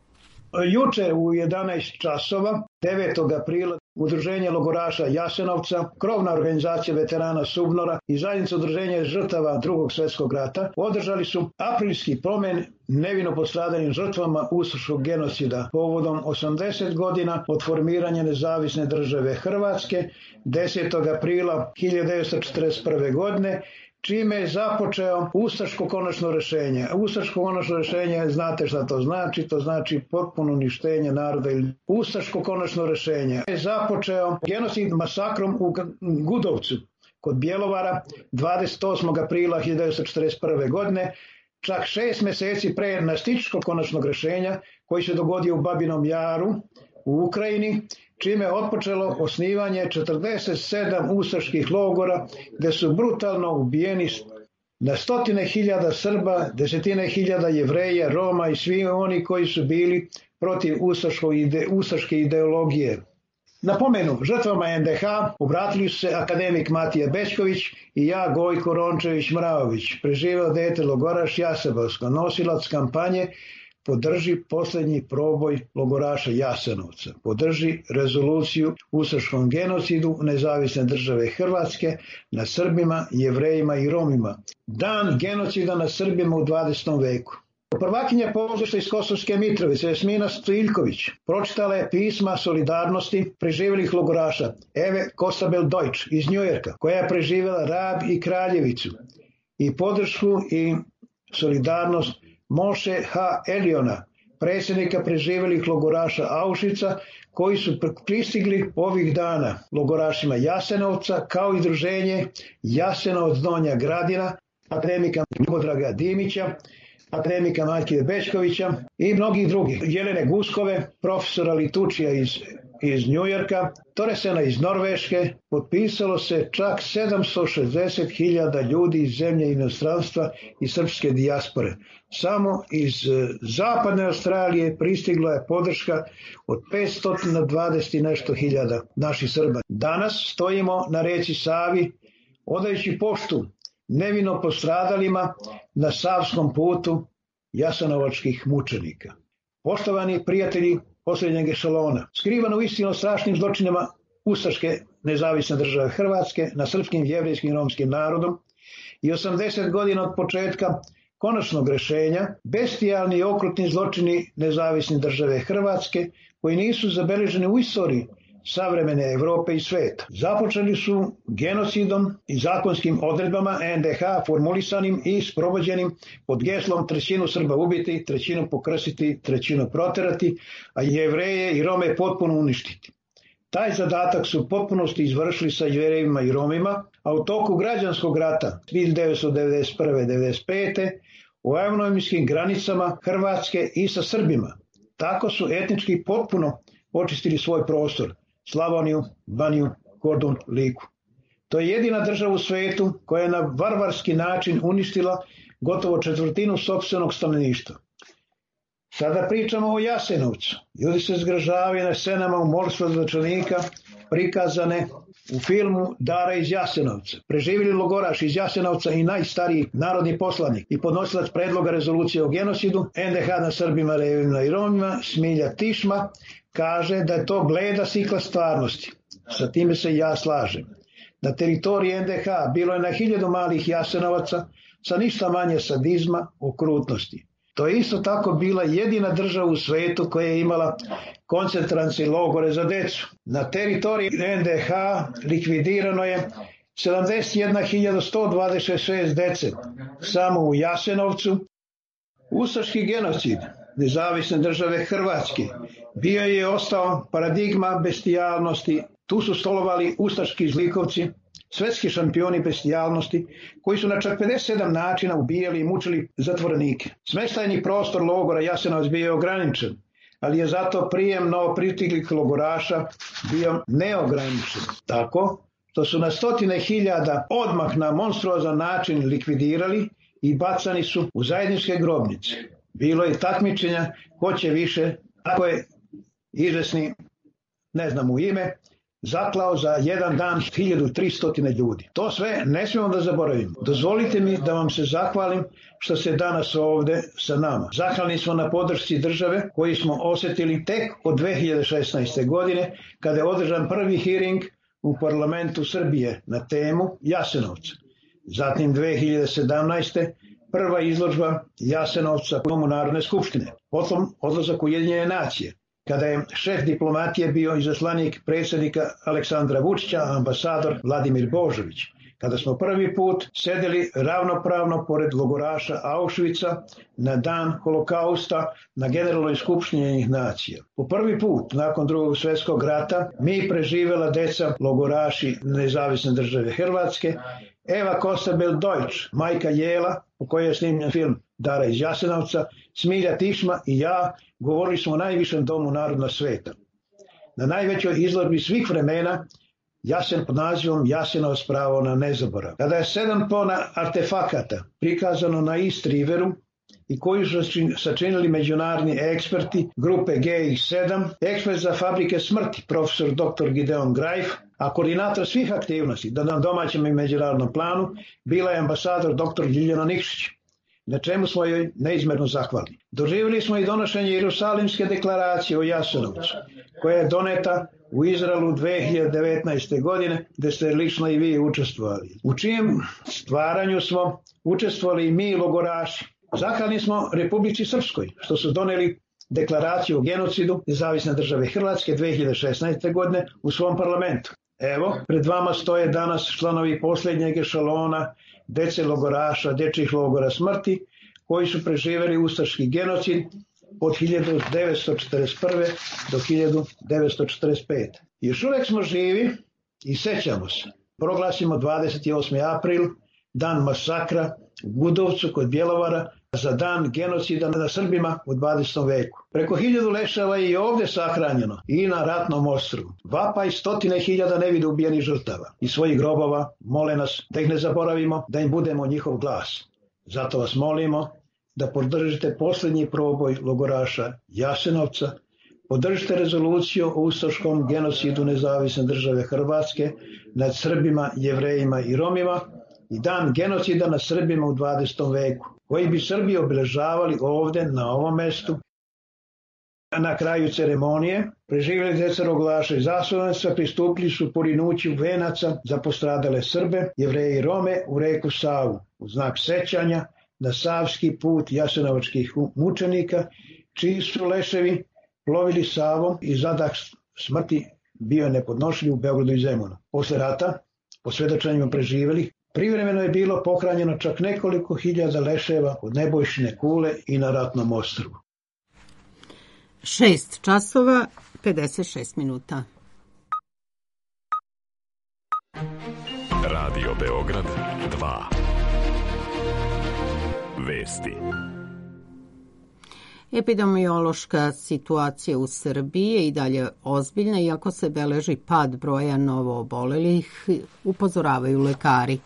Speaker 24: Juče u jedanaest časova, devetog aprila, Udruženje logoraša Jasenovca, krovna organizacija veterana Subnora i zajednica udruženja žrtava Drugog svjetskog rata održali su aprilski pomen nevino postradanim žrtvama ustaškog genocida povodom osamdeset godina od formiranja Nezavisne države Hrvatske desetog aprila hiljadu devetsto četrdeset prve. godine, čime je započeo ustaško konačno rešenje. Ustaško konačno rešenje, znate šta to znači, to znači potpuno uništenje naroda. Ustaško konačno rešenje je započeo genocid masakrom u Gudovcu kod Bjelovara dvadeset osmog aprila hiljadu devetsto četrdeset prve. godine, čak šest meseci pre nacističkog konačnog rešenja koji se dogodio u Babinom Jaru u Ukrajini, čime je otpočelo osnivanje četrdeset sedam ustaških logora gde su brutalno ubijeni na stotine hiljada Srba, desetine hiljada Jevreja, Roma i svi oni koji su bili protiv ide, ustaške ideologije. Na pomenu žrtvama en de ha obratili su se akademik Matija Bećković i ja, Gojko Rončević Mraović, preživeo dete logoraš Jasebovsko, nosilac kampanje podrži posljednji proboj logoraša Jasenovca, podrži rezoluciju o ustaškom genocidu nezavisne države Hrvatske na Srbima, Jevrejima i Romima. Dan genocida na Srbima u dvadesetom veku. Prvakinja pozorišta iz Kosovske Mitrovice, Jasmina Stojiljković, pročitala je pisma solidarnosti preživjelih logoraša Eve Kostabel-Deutsch iz Njujorka, koja je preživjela Rab i Kraljevicu, i podršku i solidarnost Moše H. Eliona, predsjednika preživjelih logoraša Auschwitza, koji su pristigli ovih dana logorašima Jasenovca, kao i druženje Jasenovac Donja Gradina, akademika Ljubodraga Dimića, akademika Maljke Bečkovića i mnogih drugih. Jelene Guskove, profesora Litučija iz, iz Njujorka, Toresena iz Norveške. Potpisalo se čak sedamsto šezdeset hiljada ljudi iz zemlje i inostranstva i srpske dijaspore. Samo iz zapadne Australije pristigla je podrška od petsto dvadeset i nešto hiljada naših Srba. Danas stojimo na reci Savi, odajući poštu nevino postradalima na Savskom putu jasenovačkih mučenika. Poštovani prijatelji posljednjeg ešalona, skrivano istinu o strašnim zločinima ustaške nezavisne države Hrvatske na srpskim, jevrejskim i romskim narodom i osamdeset godina od početka konačnog rešenja, bestijalni i okrutni zločini nezavisne države Hrvatske koji nisu zabeleženi u istoriji savremene Evrope i sveta. Započeli su genocidom i zakonskim odredbama en de ha formulisanim i sprovođenim pod geslom trećinu Srba ubiti, trećinu pokrstiti, trećinu proterati, a Jevreje i Rome potpuno uništiti. Taj zadatak su u potpunosti izvršili sa Jevrejima i Romima, a u toku građanskog rata hiljadu devetsto devedeset prve do devedeset pete u ekonomskim granicama Hrvatske i sa Srbima. Tako su etnički potpuno očistili svoj prostor, Slavoniju, Baniju, Kordun, Liku. To je jedina država u svetu koja je na varvarski način uništila gotovo četvrtinu sopstvenog stanovništva. Sada pričamo o Jasenovcu. Ljudi se zgražavaju na scenama umorstva zločinika prikazane u filmu Dara iz Jasenovca. Preživjeli logoraš iz Jasenovca i najstariji narodni poslanik i podnosilac predloga rezolucije o genocidu en de ha na Srbima, Revima i Romima, Smilja Tišma, kaže da je to bleda sikla stvarnosti. Sa time se i ja slažem. Na teritoriji en de ha bilo je na hiljadu malih Jasenovaca sa ništa manje sadizma, okrutnosti. To je isto tako bila jedina država u svetu koja je imala koncentracijske logore za decu. Na teritoriji en de ha likvidirano je sedamdeset jedna hiljada sto dvadeset šest dece samo u Jasenovcu. Ustaški genocid nezavisne države Hrvatske bio je ostao paradigma bestijalnosti. Tu su stolovali ustaški zlikovci, svetski šampioni bestijalnosti, koji su na čak pedeset sedam načina ubijali i mučili zatvorenike. Smeštajni prostor logora Jasenovac bio je ograničen, ali je zato prijem novopristiglih logoraša bio neograničen. Tako što su na stotine hiljada odmah na monstruozan način likvidirali i bacani su u zajedničke grobnice. Bilo je takmičenja ko će više, ako je izvesni, ne znam u ime, zaklao za jedan dan hiljadu tristo ljudi. To sve ne smijemo da zaboravimo. Dozvolite mi da vam se zahvalim što ste danas ovde sa nama. Zahvalni smo na podršci države koji smo osjetili tek od dve hiljade šesnaeste. godine kada je održan prvi hearing u parlamentu Srbije na temu Jasenovca. Zatim dve hiljade sedamnaeste. prva izložba Jasenovca u Domu Narodne skupštine. Potom odlazak u Ujedinjene nacije, kada je šef diplomatije bio izaslanik predsjednika Aleksandra Vučića, ambasador Vladimir Božović. Kada smo prvi put sedeli ravnopravno pored logoraša Auschwitza na dan holokausta na Generalnoj skupštini Ujedinjenih nacija. Po prvi put nakon drugog svjetskog rata mi preživela deca logoraši nezavisne države Hrvatske, Eva Kostabel-Deutsch, majka Jela, po kojoj je snimljen film Dara iz Jasenovca, Smilja Tišma i ja govorili smo o najvišem domu narodna sveta. Na najvećoj izložbi svih vremena, Jasen pod nazivom Jasenovac pravo na nezaborav. Kada je sedam tona artefakata prikazano na East Riveru i koji su sačinili međunarodni eksperti grupe G X sedam, ekspert za fabrike smrti, profesor doktor Gideon Greif, a koordinator svih aktivnosti na domaćem i međunarodnom planu bila je ambasador doktor Ljiljana Nikšić. na čemu smo joj neizmerno zahvalni. Doživjeli smo i donošenje Jerusalimske deklaracije o Jasenovcu, koja je doneta u Izraelu dve hiljade devetnaeste. godine, gde ste lično i vi učestvovali. U čijem stvaranju smo učestvovali i mi logoraši. Zahvalni smo Republici Srpskoj, što su doneli deklaraciju o genocidu Nezavisne države Hrvatske dve hiljade šesnaeste. godine u svom parlamentu. Evo, pred vama stoje danas članovi posljednjeg ešalona dece logoraša, dečjih logora smrti, koji su preživjeli ustaški genocid od hiljadu devetsto četrdeset prve. do hiljadu devetsto četrdeset pete. Još uvek smo živi i sećamo se. Proglasimo dvadeset osmi april, dan masakra u Gudovcu kod Bjelovara, za dan genocida nad Srbima u dvadesetom veku. Preko hiljadu leševa je i ovdje sahranjeno i na ratnom ostrvu. Vapaj stotine hiljada nevide ubijenih žrtava i svojih grobova mole nas da ih ne zaboravimo, da im budemo njihov glas. Zato vas molimo da podržite posljednji proboj logoraša Jasenovca, podržite rezoluciju o ustaškom genocidu Nezavisne države Hrvatske nad Srbima, Jevrejima i Romima i dan genocida nad Srbima u dvadesetom veku, koji bi Srbi obeležavali ovdje na ovom mestu. Na kraju ceremonije preživjeli deca logoraša iz Jasenovca pristupili su porinuću venaca za postradale Srbe, Jevreje i Rome u reku Savu u znak sećanja na savski put jasenovačkih mučenika, čiji su leševi plovili Savom i zadah smrti bio nepodnošljiv u Beogradu i Zemunu. Posle rata, po svedočenjima preživjelih, privremeno je bilo pohranjeno čak nekoliko hiljada leševa od Nebojšine kule i na ratnom ostrvu.
Speaker 1: šest časova, pedeset šest minuta.
Speaker 2: Radio Beograd dva. Vesti.
Speaker 1: Epidemiološka situacija u Srbiji je i dalje ozbiljna, iako se beleži pad broja novoobolelih, upozoravaju lekari.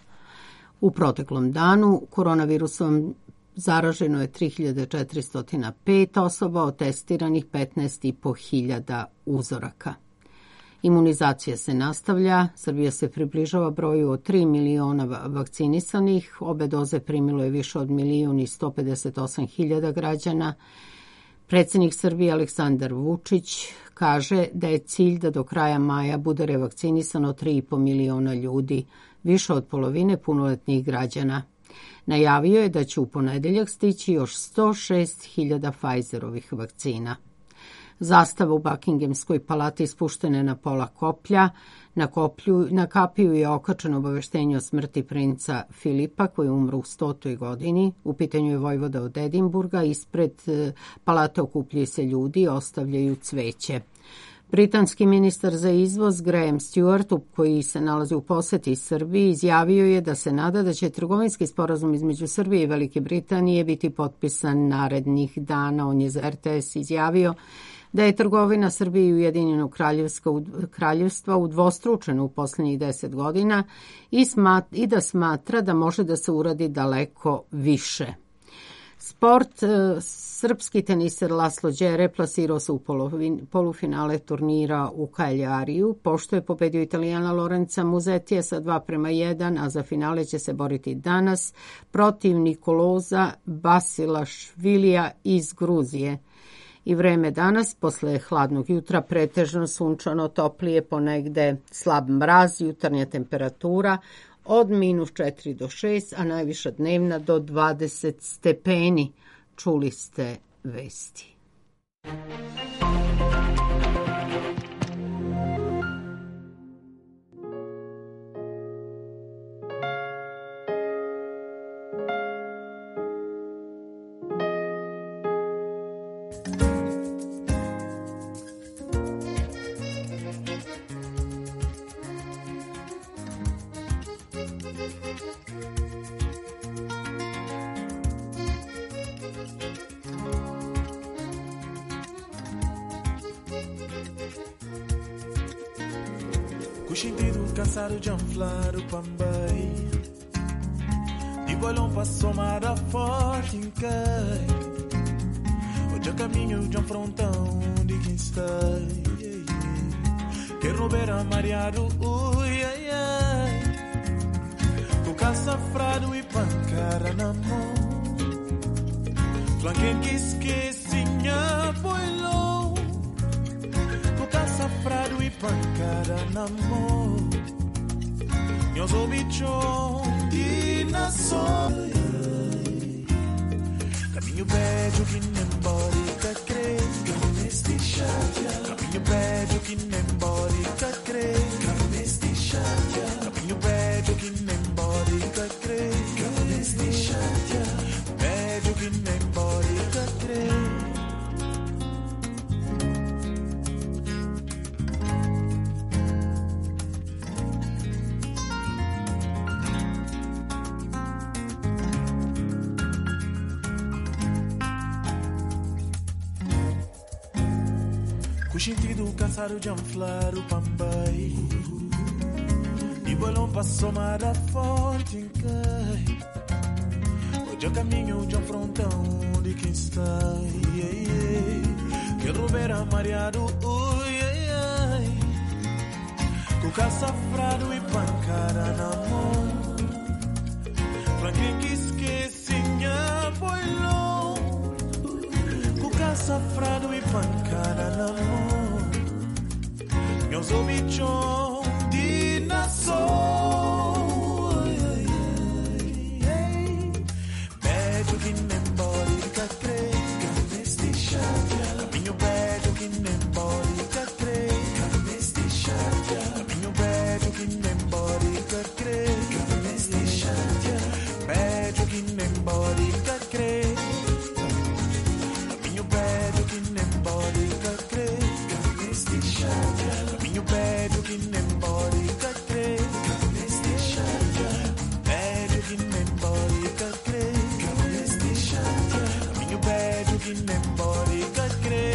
Speaker 1: U proteklom danu koronavirusom zaraženo je tri hiljade četiristo pet osoba, od testiranih petnaest i po hiljada uzoraka. Imunizacija se nastavlja, Srbija se približava broju od tri miliona vakcinisanih, obe doze primilo je više od milion i sto pedeset osam hiljada građana. Predsjednik Srbije Aleksandar Vučić kaže da je cilj da do kraja maja bude revakcinisano tri i po miliona ljudi, više od polovine punoletnih građana. Najavio je da će u ponedeljak stići još sto šest hiljada Pfizerovih vakcina. Zastava u Buckinghamskoj palati ispuštena je na pola koplja. Na, koplju, na kapiju je okačeno obaveštenje o smrti princa Filipa, koji umru u stotoj godini. U pitanju je vojvoda od Edinburga. Ispred palate okupljaju se ljudi i ostavljaju cveće. Britanski ministar za izvoz Graham Stewart, koji se nalazi u poseti Srbiji, izjavio je da se nada da će trgovinski sporazum između Srbije i Velike Britanije biti potpisan narednih dana. On je za R T S izjavio da je trgovina Srbije i Ujedinjenog kraljevstva udvostručena u posljednjih deset godina i, smat, i da smatra da može da se uradi daleko više. Sport, srpski teniser Laslo Đere plasirao se u polufinale turnira u Kaljariju, pošto je pobedio Italijana Lorenza Musetija sa dva prema jedan, a za finale će se boriti danas protiv Nikoloza Basilašvilija iz Gruzije. I vreme danas, posle hladnog jutra, pretežno sunčano, toplije, ponegde slab mraz, jutarnja temperatura od minus četiri do šest, a najviša dnevna do dvadeset stepeni. Čuli ste vesti.
Speaker 4: Cuscindido, cansado de anflar o pambai, de bolão para somar a forte em cai. Hoje é caminho de um frontão de quem está. Quero ver a mareado, ui, ai, ai. Com caçafrado e pancara na mão. Flanken kiske sinha boilou, cuca safrado e pancada na mão. Nós obichon de nação. Caminho médio que nem borica crê, caminho médio que nem borica crê, caminho médio que nem borica crê, médio que nem borica crê. Sentido cansado de anflar o pambai e bolão passou mara forte em cai. Hoje eu caminho de um frontão de quem está yeah, yeah. Que roubera mareado ui, yeah, yeah. Com caçafrado e pancada na mão. Flanquem que esquecinha boilão. Com caçafrado e pancada na mão. Meus obichon de nação. Médio que nem borica crê, caminho médio que nem borica crê, caminho médio que nem borica crê, médio que nem borica crê, caminho médio que nem borica crê. Caminho médio que nem borica crê, médio que nem borica crê, caminho médio que nem borica crê.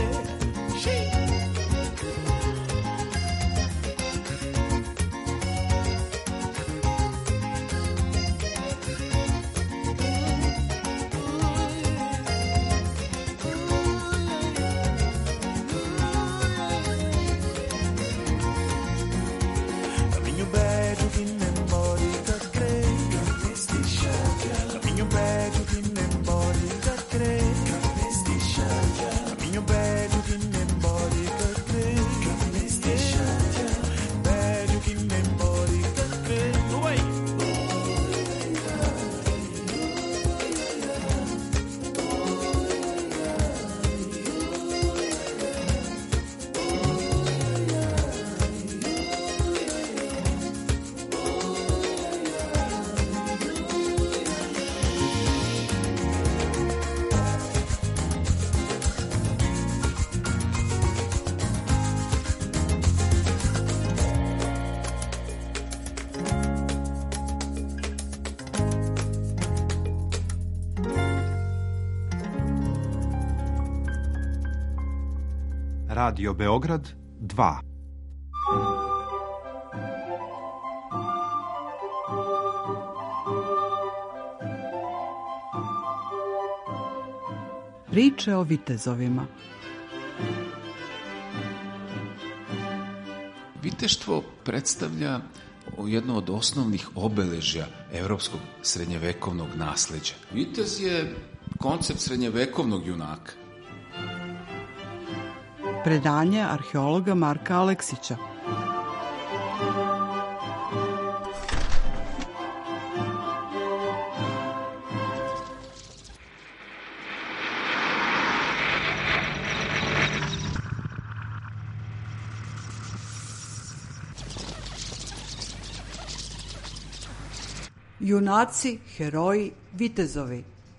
Speaker 3: Radio Beograd dva.
Speaker 9: Priče o vitezovima.
Speaker 5: Viteštvo predstavlja jedno od osnovnih obeležja evropskog srednjevekovnog nasleđa. Vitez je koncept srednjevekovnog junaka.
Speaker 9: Predanje arheologa Marka Aleksića. Junaci, heroji, vitezovi.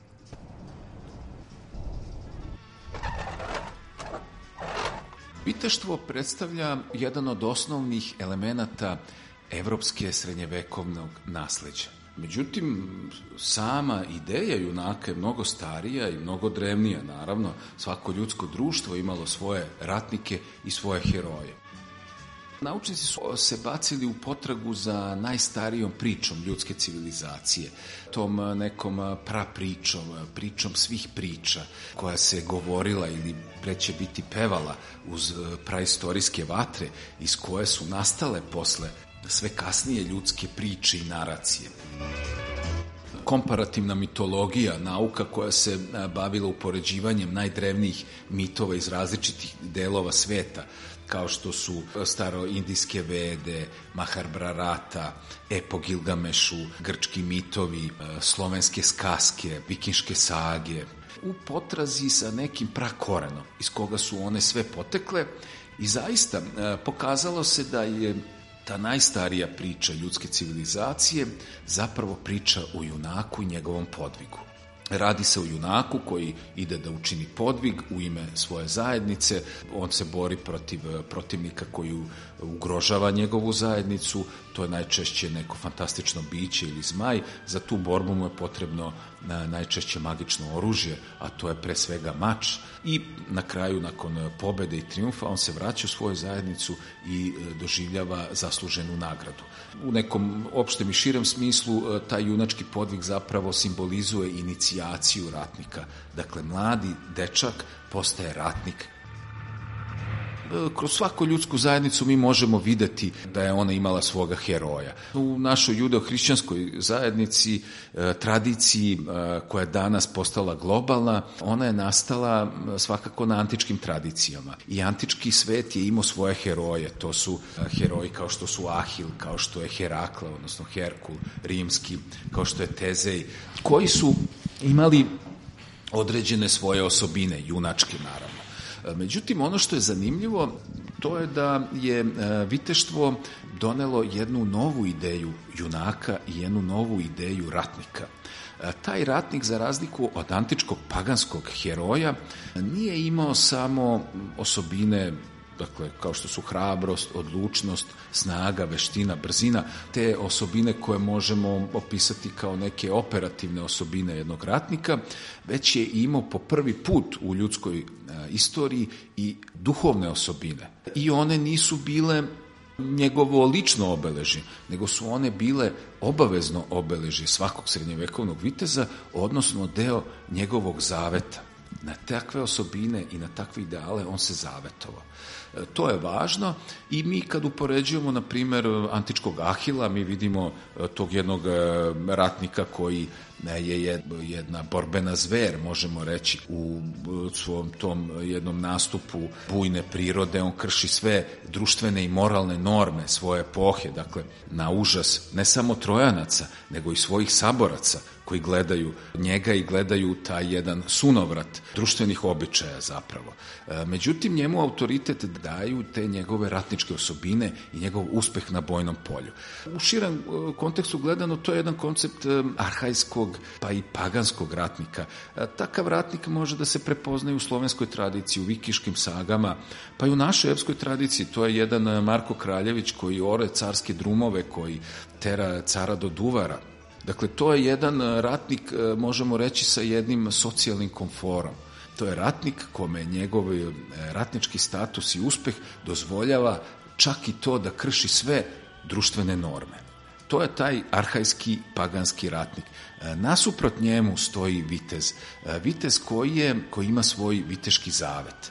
Speaker 5: Viteštvo predstavlja jedan od osnovnih elemenata evropske srednjevekovnog nasleđa. Međutim, sama ideja junaka je mnogo starija i mnogo drevnija. Naravno, svako ljudsko društvo imalo svoje ratnike i svoje heroje. Naučnici su se bacili u potragu za najstarijom pričom ljudske civilizacije, tom nekom prapričom, pričom svih priča, koja se govorila ili preće biti pevala uz praistorijske vatre, iz koje su nastale posle sve kasnije ljudske priče i naracije. komparativna mitologija, nauka koja se bavila upoređivanjem najdrevnijih mitova iz različitih delova sveta, kao što su staroindijske vede, Mahabharata, epo Gilgamešu, grčki mitovi, slovenske skaske, vikinške sage, u potrazi sa nekim prakorenom iz koga su one sve potekle i zaista pokazalo se da je ta najstarija priča ljudske civilizacije zapravo priča o junaku i njegovom podvigu. Radi se o junaku koji ide da učini podvig u ime svoje zajednice, on se bori protiv protivnika koji ugrožava njegovu zajednicu, to je najčešće neko fantastično biće ili zmaj, za tu borbu mu je potrebno najčešće magično oružje, a to je pre svega mač, i na kraju, nakon pobede i triumfa, on se vraća u svoju zajednicu i doživljava zasluženu nagradu. U nekom opštem i širem smislu taj junački podvig zapravo simbolizuje inicijaciju ratnika. Dakle, mladi dečak postaje ratnik. Kroz svaku ljudsku zajednicu mi možemo videti da je ona imala svoga heroja. U našoj judeo-hrišćanskoj zajednici, tradiciji koja je danas postala globalna, ona je nastala svakako na antičkim tradicijama. I antički svet je imao svoje heroje. To su heroji kao što su Ahil, kao što je Herakla, odnosno Herkul, rimski, kao što je Tezej, koji su imali određene svoje osobine, junačke naravno. Međutim, ono što je zanimljivo, to je da je viteštvo donelo jednu novu ideju junaka i jednu novu ideju ratnika. Taj ratnik, za razliku od antičkog paganskog heroja, nije imao samo osobine, dakle, kao što su hrabrost, odlučnost, snaga, veština, brzina, te osobine koje možemo opisati kao neke operativne osobine jednog ratnika, već je imao po prvi put u ljudskoj istoriji i duhovne osobine. I one nisu bile njegovo lično obeležje, nego su one bile obavezno obeležje svakog srednjevekovnog viteza, odnosno deo njegovog zaveta. Na takve osobine i na takve ideale on se zavetovao. To je važno i mi kad upoređujemo, na primjer, antičkog Ahila, mi vidimo tog jednog ratnika koji je jedna borbena zver, možemo reći, u svom tom jednom nastupu bujne prirode. On krši sve društvene i moralne norme svoje epohe, dakle, na užas ne samo Trojanaca, nego i svojih saboraca koji gledaju njega i gledaju taj jedan sunovrat društvenih običaja zapravo. Međutim, njemu autoritet daju te njegove ratničke osobine i njegov uspeh na bojnom polju. U širem kontekstu gledano, to je jedan koncept arhajskog pa i paganskog ratnika. Takav ratnik može da se prepoznaje u slovenskoj tradiciji, u vikinškim sagama, pa i u našoj epskoj tradiciji. To je jedan Marko Kraljević koji ore carske drumove, koji tera cara do duvara. Dakle, to je jedan ratnik, možemo reći, sa jednim socijalnim komforom. To je ratnik kome njegov ratnički status i uspeh dozvoljava čak i to da krši sve društvene norme. To je taj arhajski paganski ratnik. Nasuprot njemu stoji vitez. Vitez koji, je, koji ima svoj viteški zavet.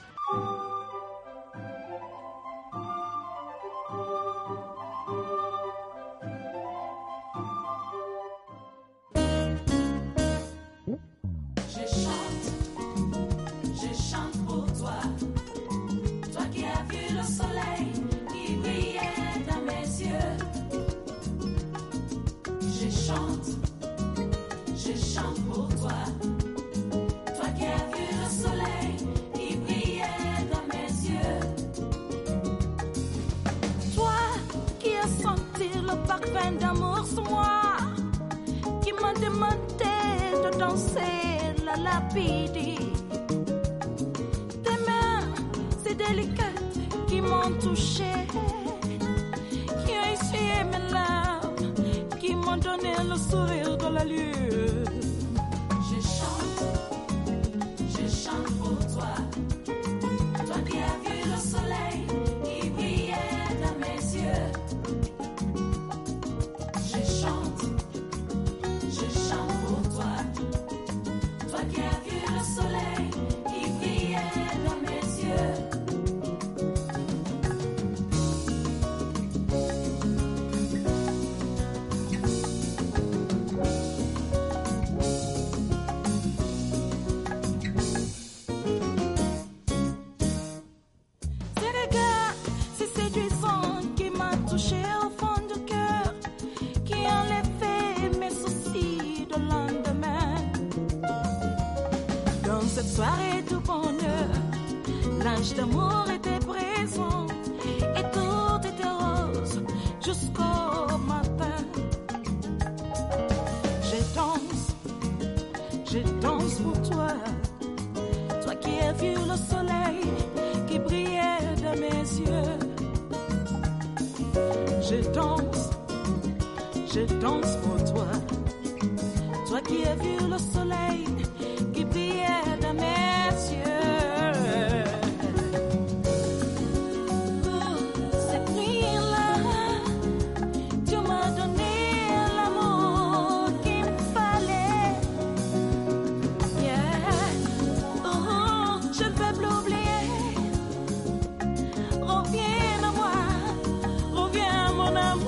Speaker 6: Comme cette soirée tout bonheur, l'ange d'amour était présent et tout était rose jusqu'au matin. Je danse, je danse pour toi, toi qui as vu le soleil qui brillait dans mes yeux. Je danse, je danse pour toi, toi qui as vu le soleil qui brillait dans mes yeux. Oh, cette nuit-là, tu m'as donné l'amour qu'il me fallait. Yeah. Oh, je ne peux plus oublier. Reviens à moi, reviens mon amour.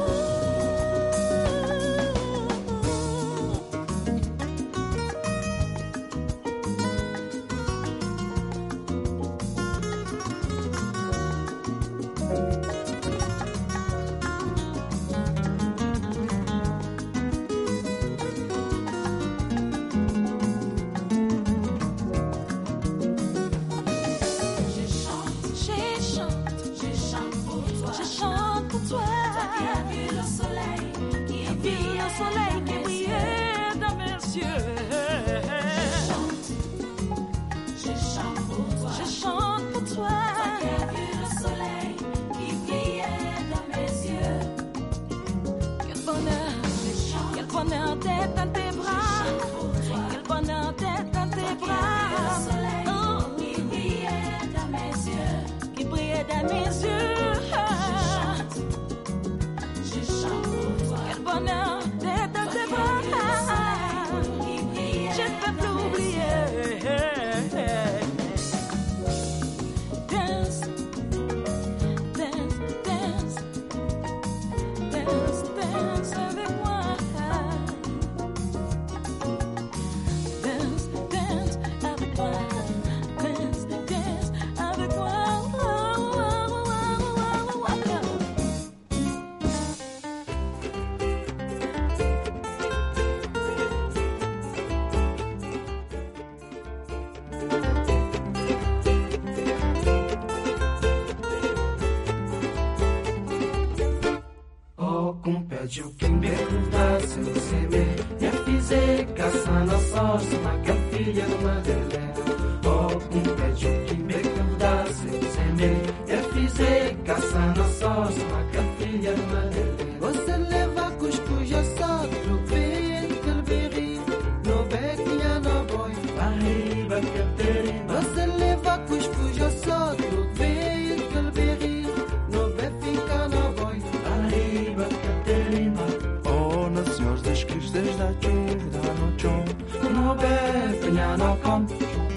Speaker 7: Pediu quem me perguntasse o semer, minha fizer caçando a sorte, uma filha de uma delé. Oh, um pediu quem me perguntasse o semer, minha fizer caçando a sorte, uma filha de uma delé. Você leva cuscuz a só, trovei, calveri, no bequinha no boi, arriba Caterina. Você leva cuscuz a só, trovei, calveri, no bequinha no boi, arriba Caterina.
Speaker 4: Oh, nos senhores das cristas da chuva, no chão, no bequinha no campo,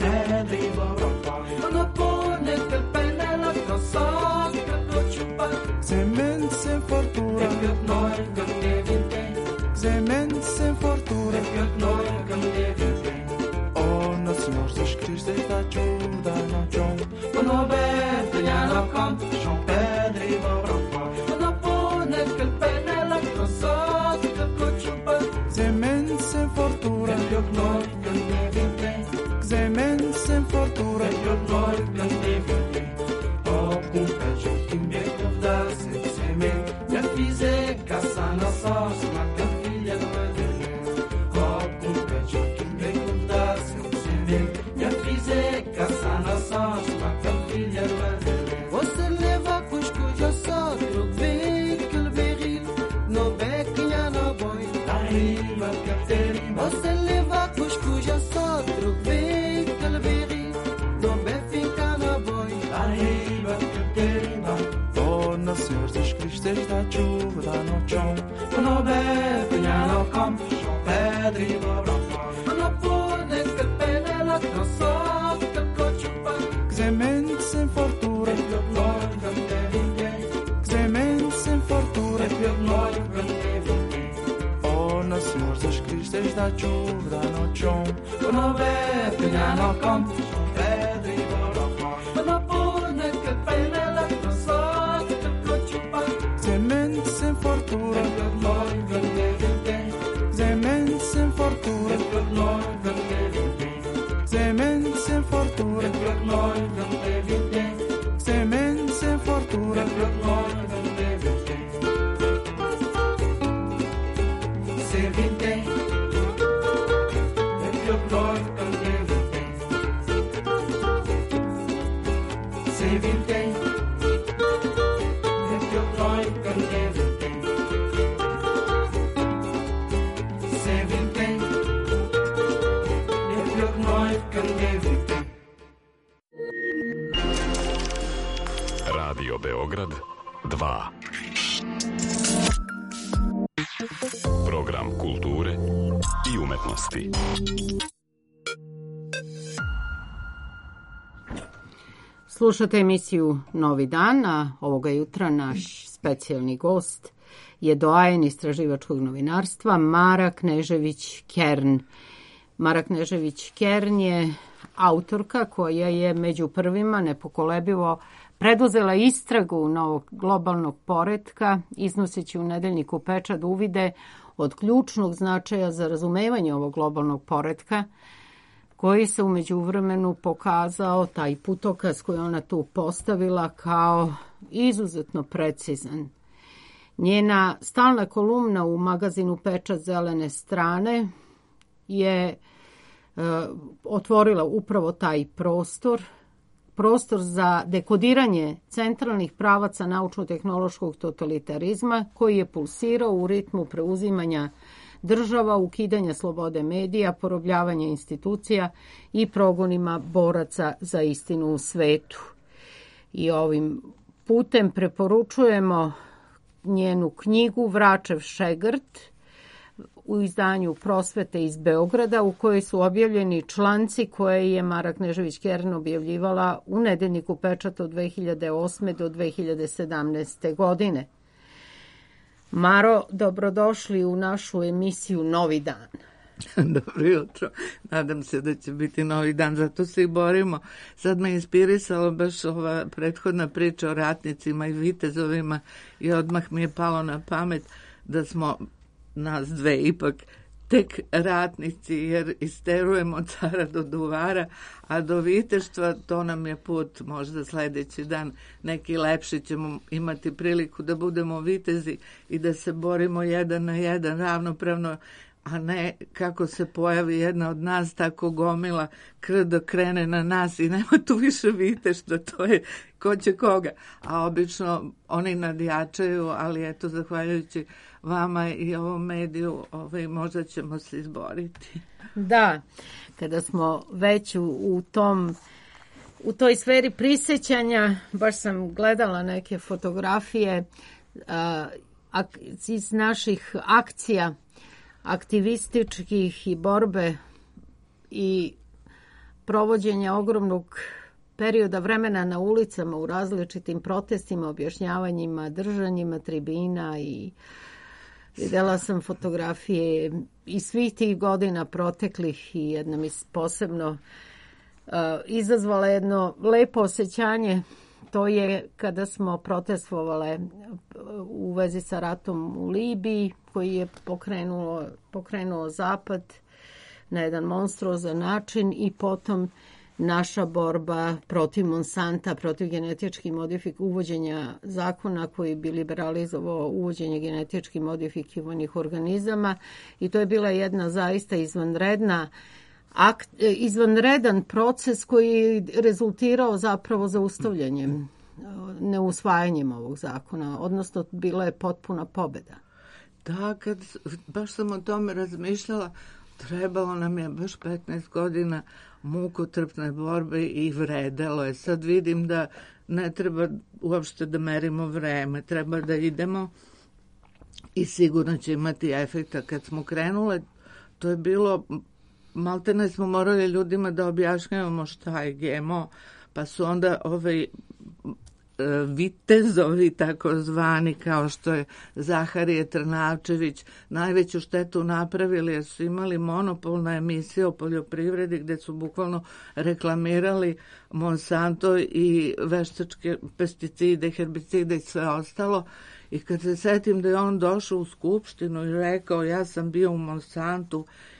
Speaker 4: arriba Caterina.
Speaker 7: No pone que pena la cosa, que no chupa,
Speaker 4: semente sem fartura, semente sem fartura. Oh, nos senhores das cristas da chuva, no chão,
Speaker 7: no bequinha no campo, arriba Caterina. No pone que pena la cosa, que no chupa,
Speaker 4: semente sem fartura, semente sem fartura.
Speaker 7: Oh, com peixe que me acordasse de semer, já fizer caça na sorte, uma filha de uma delé. Oh, com peixe que me acordasse de semer, já fizer caça na sorte, uma filha de uma delé. Você leva cuscuz a só, trovei, calveri, no bequinha no boi, arriba Caterina. Você leva cuscuz a só, trovei, calveri, no bequinha no boi, arriba Caterina.
Speaker 4: Oh, nos senhores das cristas da chuva, no chão,
Speaker 7: no bequinha no campo, pedra e barro. No pone que pena la cosa, que cochupa,
Speaker 4: semente sem fartura, semente sem fartura. Oh, nos senhores das cristas da chuva, no chão,
Speaker 7: no bequinha no campo, pedra e barro. No pone que pena la cosa, que cochupa,
Speaker 4: semente sem fartura, semente sem fartura, semente sem fortuna.
Speaker 7: Het lukt nooit om eviten.
Speaker 4: Zijn mensen fortuna.
Speaker 7: Het lukt nooit om eviten. Se vinte. Het lukt nooit om eviten. Se vinte. Het lukt nooit om eviten. Se vinte. Het lukt nooit om eviten.
Speaker 2: Radio Beograd dva. Program kulture i umetnosti.
Speaker 1: Slušate emisiju Novi dan, a ovoga jutra naš specijalni gost je doajen istraživačkog novinarstva Mara Knežević-Kern. Mara Knežević-Kern je autorka koja je među prvima nepokolebivo preduzela istragu novog globalnog poretka, iznoseći u nedeljniku Pečat uvide od ključnog značaja za razumevanje ovog globalnog poretka, koji se u međuvremenu pokazao, taj putokaz koji ona tu postavila, kao izuzetno precizan. Njena stalna kolumna u magazinu Pečat zelene strane je e, otvorila upravo taj prostor, prostor za dekodiranje centralnih pravaca naučno-tehnološkog totalitarizma koji je pulsirao u ritmu preuzimanja država, ukidanja slobode medija, porobljavanja institucija i progonima boraca za istinu u svetu. I ovim putem preporučujemo njenu knjigu Vračev šegrt u izdanju Prosvete iz Beograda, u kojoj su objavljeni članci koje je Mara Knežević-Kern objavljivala u nedeljniku Pečat od dve hiljade osme do dve hiljade sedamnaeste. godine. Maro, dobrodošli u našu emisiju Novi dan.
Speaker 10: Dobro jutro. Nadam se da će biti novi dan, zato se i borimo. Sad me inspirisalo baš ova prethodna priča o ratnicima i vitezovima i odmah mi je palo na pamet da smo nas dve ipak tek ratnici, jer isterujemo od cara do duvara, a do viteštva to nam je put, možda sledeći dan neki lepši ćemo imati priliku da budemo vitezi i da se borimo jedan na jedan ravnopravno, a ne kako se pojavi jedna od nas, tako gomila krdo krene na nas i nema tu više viteštva, to je ko će koga. A obično oni nadjačaju, ali eto, zahvaljujući vama i ovom mediju, ovaj, možda ćemo se izboriti.
Speaker 1: Da, kada smo već u, u tom u toj sferi prisjećanja, baš sam gledala neke fotografije uh, iz naših akcija aktivističkih i borbe i provođenja ogromnog perioda vremena na ulicama u različitim protestima, objašnjavanjima, držanjima tribina i videla sam fotografije iz svih tih godina proteklih i jedna mi posebno uh, izazvala jedno lepo osjećanje. To je kada smo protestovale u vezi sa ratom u Libiji, koji je pokrenuo, pokrenuo Zapad na jedan monstruozan način, i potom naša borba protiv Monsanta, protiv genetički modifik uvođenja zakona koji bi liberalizovao uvođenje genetički modifikovanih organizama, i to je bila jedna zaista izvanredna akt, izvanredan proces koji je rezultirao zapravo zaustavljanjem, neusvajanjem ovog zakona, odnosno bila je potpuna pobeda.
Speaker 10: Da, kad baš sam o tome razmišljala, trebalo nam je baš petnaest godina mukotrpne borbe i vredelo je. Sad vidim da ne treba uopšte da merimo vreme, treba da idemo i sigurno će imati efekta. Kad smo krenule, to je bilo, maltene smo morali ljudima da objašnjavamo šta je G M O, pa su onda ovaj vitezovi takozvani, kao što je Zaharije Trnavčević, najveću štetu napravili jer su imali monopol na emisije o poljoprivredi gde su bukvalno reklamirali Monsanto i veštačke pesticide, herbicide i sve ostalo. I kad se setim da je on došao u skupštinu i rekao ja sam bio u Monsantu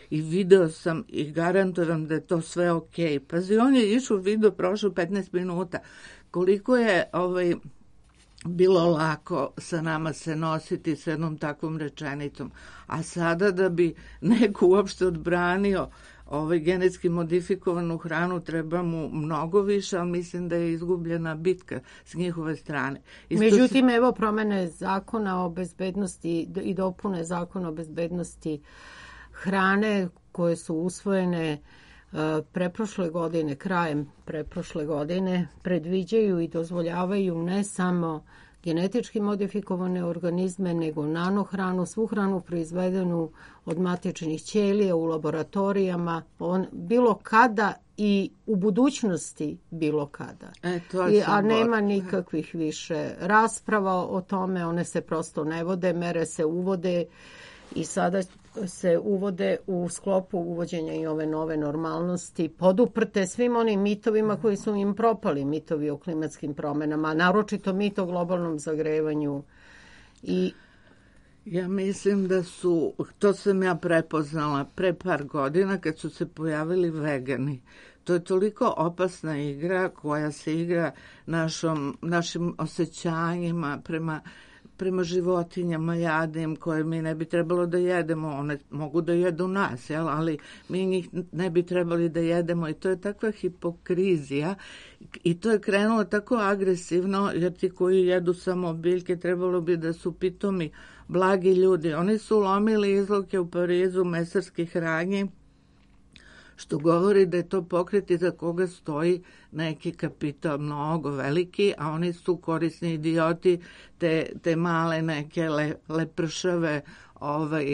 Speaker 10: i video sam i garantujem da je to sve okej. Pazi, on je išao video, prošao petnaest minuta. Koliko je ovaj, bilo lako sa nama se nositi s jednom takvom rečenicom. A sada da bi neko uopšte odbranio ovaj genetski modifikovanu hranu treba mu mnogo više, ali mislim da je izgubljena bitka s njihove strane. Isto
Speaker 1: Međutim, se... evo promene zakona o bezbednosti i dopune zakona o bezbednosti hrane koje su usvojene uh, preprošle godine, krajem preprošle godine, predviđaju i dozvoljavaju ne samo genetički modifikovane organizme, nego nanohranu, svu hranu proizvedenu od matičnih ćelija u laboratorijama, on, bilo kada i u budućnosti bilo kada.
Speaker 10: E, to
Speaker 1: I, a nema nikakvih više rasprava o tome, one se prosto ne vode, mere se uvode i sada se uvode u sklopu uvođenja i ove nove normalnosti, poduprte svim onim mitovima koji su im propali, mitovi o klimatskim promenama, naročito mit o globalnom zagrevanju. I
Speaker 10: ja mislim da su, to sam ja prepoznala pre par godina kad su se pojavili vegani. To je toliko opasna igra koja se igra našom, našim osjećanjima prema prema životinjama jadnim koje mi ne bi trebalo da jedemo. One mogu da jedu nas, jel? Ali mi njih ne bi trebali da jedemo i to je takva hipokrizija i to je krenulo tako agresivno jer ti koji jedu samo biljke trebalo bi da su pitomi, blagi ljudi. Oni su lomili izloke u Parizu mesarskih radnji, što govori da je to pokret iza koga stoji neki kapital mnogo veliki, a oni su korisni idioti, te, te male neke le, lepršave ovaj,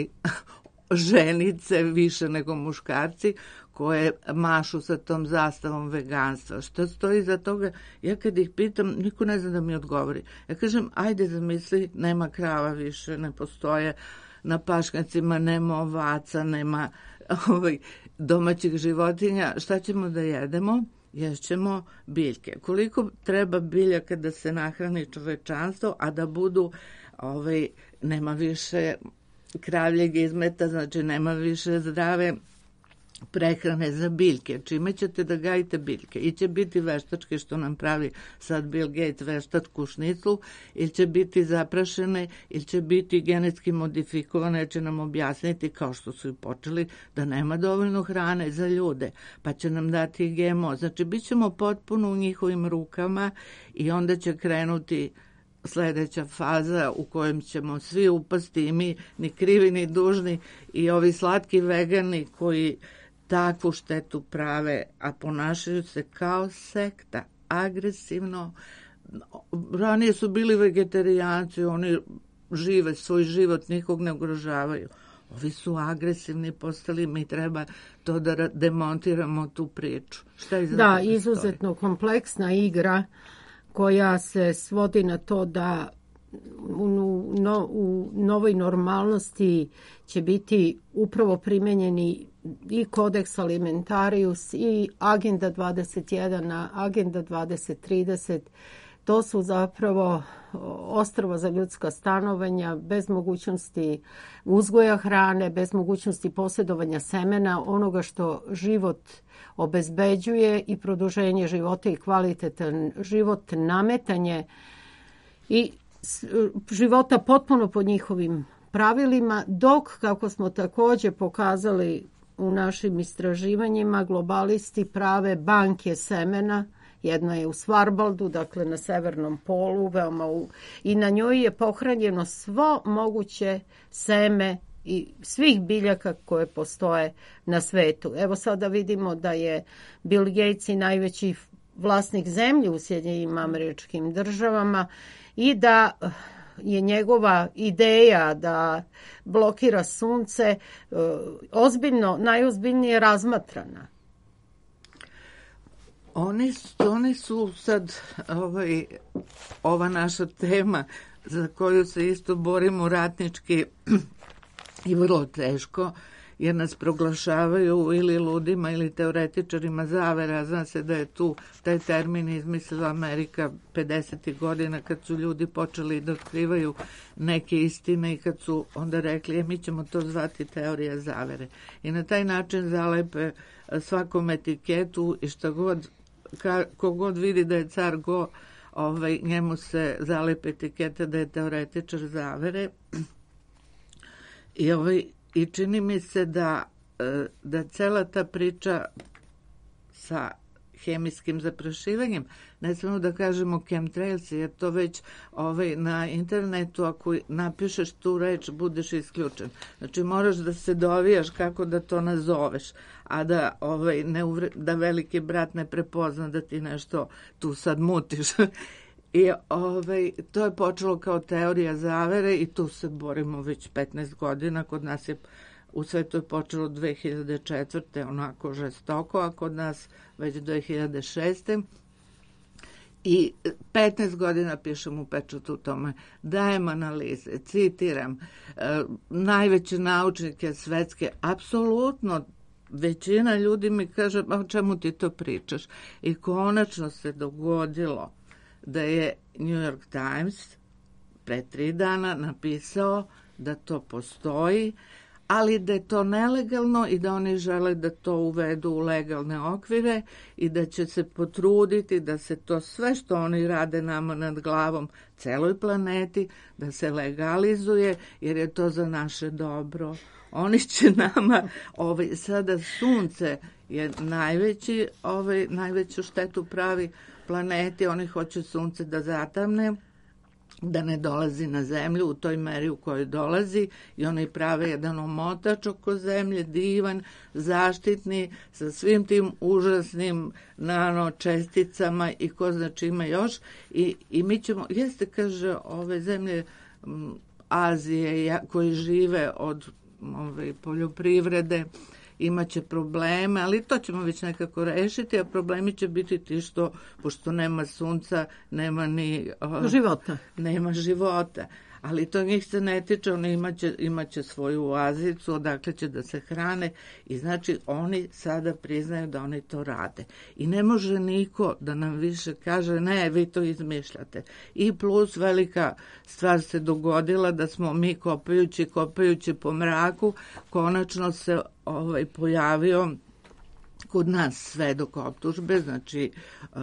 Speaker 10: ženice više nego muškarci koje mašu sa tom zastavom veganstva. Što stoji iza toga? Ja kad ih pitam, niko ne zna da mi odgovori. Ja kažem, ajde zamisli, nema krava više, ne postoje na pašnjacima, nema ovaca, nema ovaj, domaćih životinja, šta ćemo da jedemo? Ješćemo biljke. Koliko treba biljaka da se nahrani čovečanstvo, a da budu, ovaj, nema više kravljeg izmeta, znači nema više zdrave prehrane za biljke. Čime ćete da gajite biljke? I će biti veštačke, što nam pravi sad Bill Gates veštačku šniclu, ili će biti zaprašene, ili će biti genetski modifikovane, će nam objasniti, kao što su i počeli, da nema dovoljno hrane za ljude, pa će nam dati G M O. Znači, bit ćemo potpuno u njihovim rukama i onda će krenuti sljedeća faza u kojem ćemo svi upasti, i mi ni krivi ni dužni, i ovi slatki vegani koji takvu štetu prave, a ponašaju se kao sekta, agresivno. Ranije su bili vegetarijanci, oni žive svoj život, nikog ne ugrožavaju. Ovi su agresivni postali, mi treba to da demontiramo tu priču. Šta iza
Speaker 1: da, izuzetno stoji? Kompleksna igra koja se svodi na to da u, no, u novoj normalnosti će biti upravo primenjeni i kodeks alimentarius i agenda dvadeset jedan, agenda dvadeset trideset. To su zapravo ostrva za ljudska stanovanja, bez mogućnosti uzgoja hrane, bez mogućnosti posjedovanja semena, onoga što život obezbeđuje i produženje života i kvalitetan život, nametanje i života potpuno pod njihovim pravilima, dok, kako smo također pokazali u našim istraživanjima, globalisti prave banke semena. Jedna je u Svarbaldu, dakle na severnom polu, veoma u, i na njoj je pohranjeno svo moguće seme i svih biljaka koje postoje na svetu. Evo sada vidimo da je Bill Gates i najveći vlasnik zemlje u Sjedinjenim Američkim Državama i da je njegova ideja da blokira sunce ozbiljno, najozbiljnije razmatrana.
Speaker 10: Oni, oni su sad ovaj, ova naša tema za koju se isto borimo ratnički i vrlo teško, jer nas proglašavaju ili ludima ili teoretičarima zavera. Zna se da je tu taj termin izmislila Amerika pedesetih godina kad su ljudi počeli da otkrivaju neke istine i kad su onda rekli, e, mi ćemo to zvati teorija zavere. I na taj način zalepe svakom etiketu i šta god, ka, kogod vidi da je car go, ovaj, njemu se zalepe etiketa da je teoretičar zavere. I, ovaj, i čini mi se da, da cela ta priča sa hemijskim zaprašivanjem, ne smemo da kažemo chemtrails, jer to već ovaj, na internetu ako napišeš tu reč budeš isključen. Znači moraš da se dovijaš kako da to nazoveš, a da, ovaj, ne uvre, da veliki brat ne prepozna da ti nešto tu sad mutiš. I ovaj, to je počelo kao teorija zavere i tu se borimo već petnaest godina. Kod nas je u svetu je počelo dve hiljade četvrte onako žestoko, a kod nas već dve hiljade šeste I petnaest godina pišem u pečatu tome, dajem analize, citiram, e, najveće naučnike svetske, apsolutno većina ljudi mi kaže, o čemu ti to pričaš? I konačno se dogodilo da je New York Times pre tri dana napisao da to postoji, ali da je to nelegalno i da oni žele da to uvedu u legalne okvire i da će se potruditi da se to sve što oni rade nama nad glavom, celoj planeti, da se legalizuje, jer je to za naše dobro. Oni će nama, ovaj, sada sunce je najveći, ovaj, najveću štetu pravi planeti, oni hoće sunce da zatamne, da ne dolazi na zemlju u toj meri u kojoj dolazi i oni prave jedan omotač oko zemlje, divan, zaštitni, sa svim tim užasnim nanočesticama i ko zna čime još. I, i mi ćemo, jeste, kaže, ove zemlje m, Azije koji žive od ove, poljoprivrede, imaće probleme, ali to ćemo već nekako rešiti, a problemi će biti ti što, pošto nema sunca, nema ni o,
Speaker 1: života.
Speaker 10: Nema života. Ali to njih se ne tiče, oni imaće, imaće svoju oazicu, odakle će da se hrane i znači oni sada priznaju da oni to rade. I ne može niko da nam više kaže, ne, vi to izmišljate. I plus velika stvar se dogodila da smo mi kopajući, kopajući po mraku, konačno se ovaj, pojavio kod nas svedok optužbe, znači uh,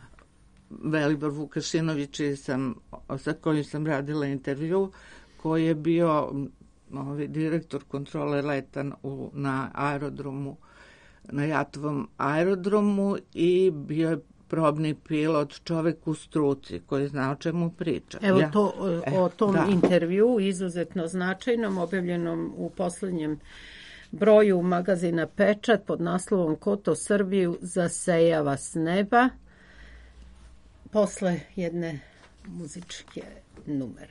Speaker 10: Velibor Vukašinović sam, sa kojim sam radila intervju, koji je bio ovaj, direktor kontrole leta u, na aerodromu, na Jatovom aerodromu i bio je probni pilot, čovek u struci koji zna o čemu priča.
Speaker 1: Evo
Speaker 10: ja,
Speaker 1: to, o, o tom
Speaker 10: da.
Speaker 1: intervju izuzetno značajnom, objavljenom u poslednjem broju magazina Pečat pod naslovom Ko to Srbiju zasejava s neba, posle jedne muzičke numere.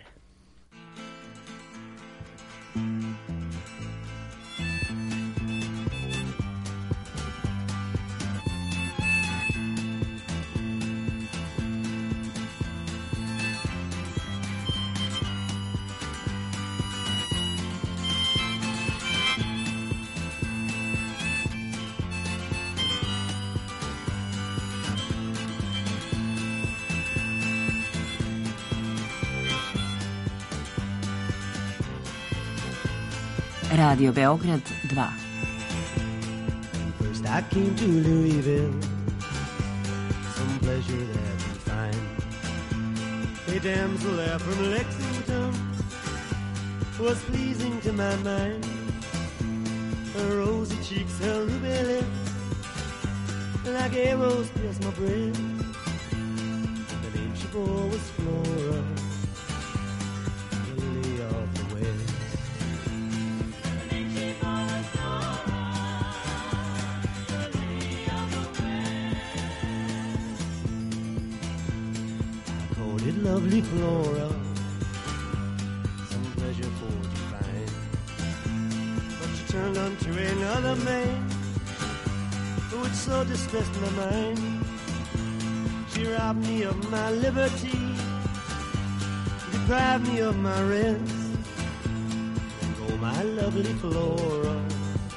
Speaker 19: Radio Beograd dva.
Speaker 12: First I came to Louisville, some pleasure there to find. A damsel there from Lexington was pleasing to my mind. Her rosy cheeks, her ruby lips, like arrows pierced my breast. The name she bore was Flora, the lily of the West. Lovely Flora, some pleasure for to find. But she turned unto another man, which so distressed my mind. She robbed me of my liberty, deprived me of my rest. And oh, my lovely Flora,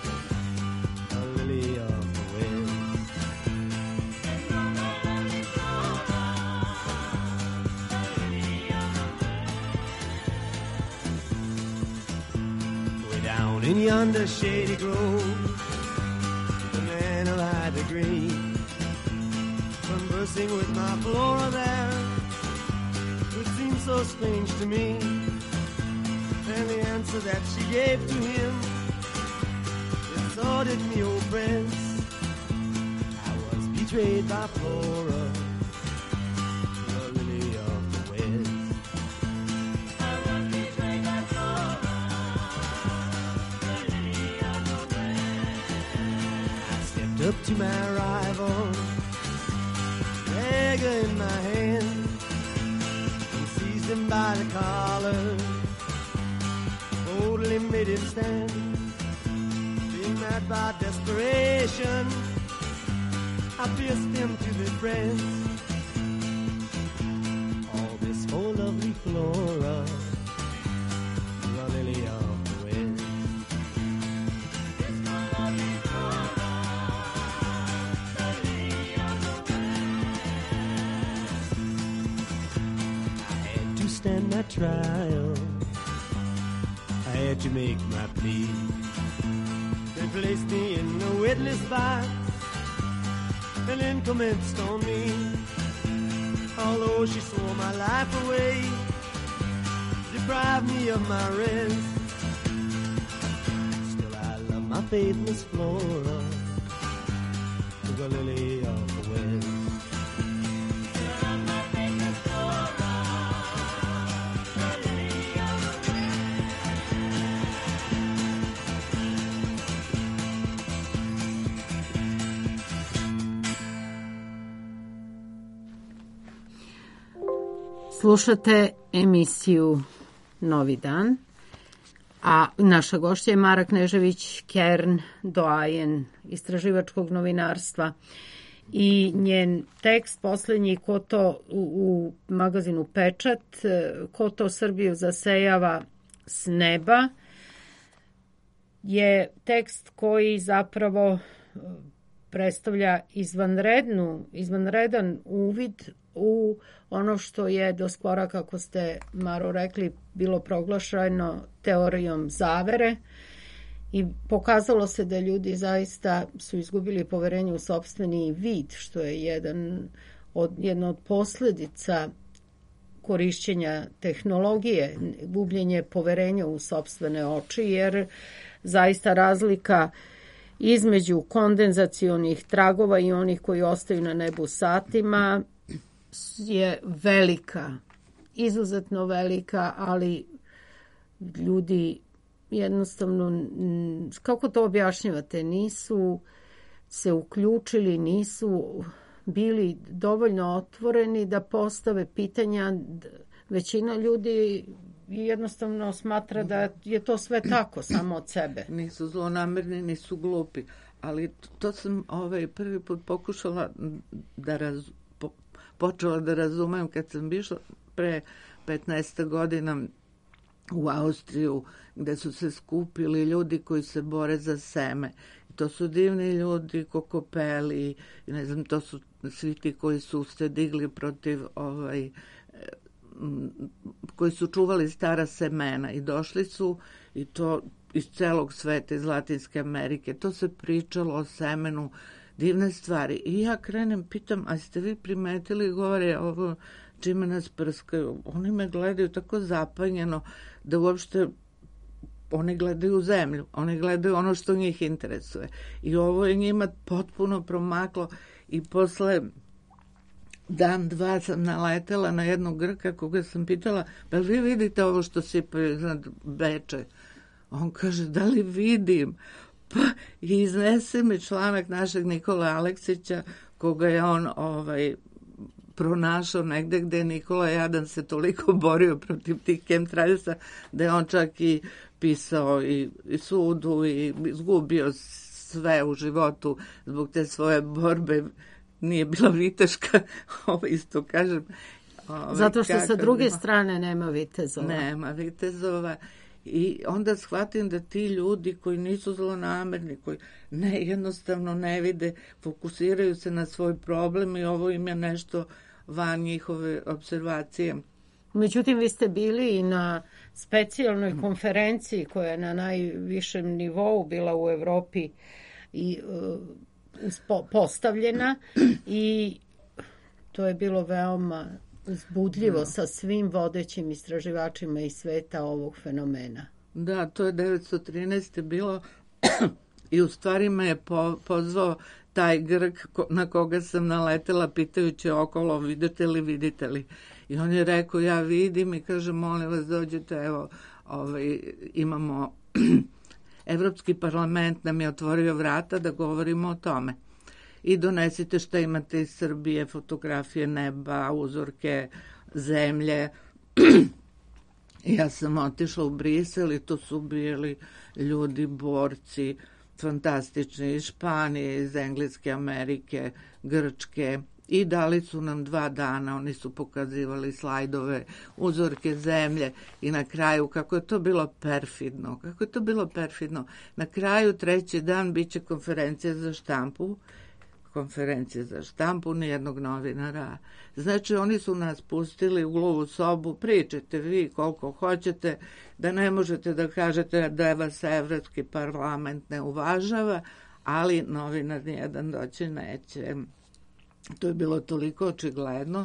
Speaker 12: Down in yonder shady grove, the man of high degree, conversing with my Flora there, which seemed so strange to me, and the answer that she gave to him, it sorted me, old prince. I was betrayed by Flora, the lily of the West. I was betrayed by Flora, the lily of the West. I stepped up to my rival, dagger in my hand, and seized him by the collar, boldly made him stand. Being mad by desperation, I pierced him to the breast. All this for lovely Flora, the lily of the West. This for lovely Flora, the lily of the West. I had to stand my trial, I had to make my plea. They placed me in a witness box and then commenced on me. Although she swore my life away, deprived me of my rest, still I love my faithless Flora, the lily of the West.
Speaker 1: Slušate emisiju Novi dan, a naša gošća je Mara Knežević Kern, doajen istraživačkog novinarstva, i njen tekst poslednji Ko to u, u magazinu Pečat, Ko to Srbiju zasejava s neba, je tekst koji zapravo predstavlja izvanrednu, izvanredan uvid u ono što je do skora, kako ste, Maro, rekli, bilo proglašeno teorijom zavere, i pokazalo se da ljudi zaista su izgubili poverenje u sopstveni vid, što je jedan od, jedna od posledica korišćenja tehnologije, gubljenje poverenja u sopstvene oči, jer zaista razlika između kondenzacionih tragova i onih koji ostaju na nebu satima je velika, izuzetno velika, ali ljudi jednostavno, kako to objašnjavate, nisu se uključili, nisu bili dovoljno otvoreni da postave pitanja. Većina ljudi jednostavno smatra da je to sve tako, samo od sebe.
Speaker 10: Nisu zlonamerni, nisu glupi, ali to sam ovaj prvi put pokušala da raz, po, počela da razumem kad sam išla pre petnaest godina u Austriju, gde su se skupili ljudi koji se bore za seme. To su divni ljudi, kokopeli, ne znam, to su svi ti koji su se digli protiv ovaj, koji su čuvali stara semena i došli su, i to iz celog sveta, iz Latinske Amerike. To se pričalo o semenu, divne stvari. I ja krenem, pitam, a ste vi primetili, govore, ovo čime nas prskaju? Oni me gledaju tako zapanjeno da uopšte oni gledaju u zemlju, oni gledaju ono što njih interesuje. I ovo je njima potpuno promaklo, i posle dan, dva sam naletela na jednog Grka koga sam pitala, pa vi vidite ovo što sipaju iznad Beče? On kaže, da li vidim? Pa i iznese mi članak našeg Nikola Aleksića, koga je on ovaj, pronašao negde gde je Nikola Jadan se toliko borio protiv tih kemtraljsa, da je on čak i pisao i, i sudu i izgubio sve u životu zbog te svoje borbe. Nije bila viteška, ovo isto kažem. Ovaj,
Speaker 1: Zato što sa druge
Speaker 10: nema,
Speaker 1: strane nema vitezova.
Speaker 10: Nema vitezova. I onda shvatim da ti ljudi koji nisu zlonamerni, koji ne, jednostavno ne vide, fokusiraju se na svoj problem i ovo im je nešto van njihove observacije.
Speaker 1: Međutim, vi ste bili i na specijalnoj konferenciji koja je na najvišem nivou bila u Evropi i uh, postavljena i to je bilo veoma uzbudljivo da. Sa svim vodećim istraživačima iz sveta ovog fenomena.
Speaker 10: Da, to je devetsto trinaeste bilo i u stvari me je po, pozvao taj Grk ko, na koga sam naletela pitajući okolo vidite li, vidite li. I on je rekao ja vidim i kaže molim vas dođete, evo ovaj, imamo Evropski parlament nam je otvorio vrata da govorimo o tome. I donesite šta imate iz Srbije, fotografije neba, uzorke zemlje. Ja sam otišla u Brisel i to su bili ljudi, borci, fantastični iz Španije, iz Engleske, Amerike, Grčke i dali su nam dva dana, oni su pokazivali slajdove, uzorke zemlje i na kraju, kako je to bilo perfidno, kako je to bilo perfidno, na kraju treći dan bit će konferencija za štampu, konferencije za štampu, nijednog novinara. Znači, oni su nas pustili u gluvu sobu, pričajte vi koliko hoćete, da ne možete da kažete da vas Evropski parlament ne uvažava, ali novinar nijedan doći neće. To je bilo toliko očigledno,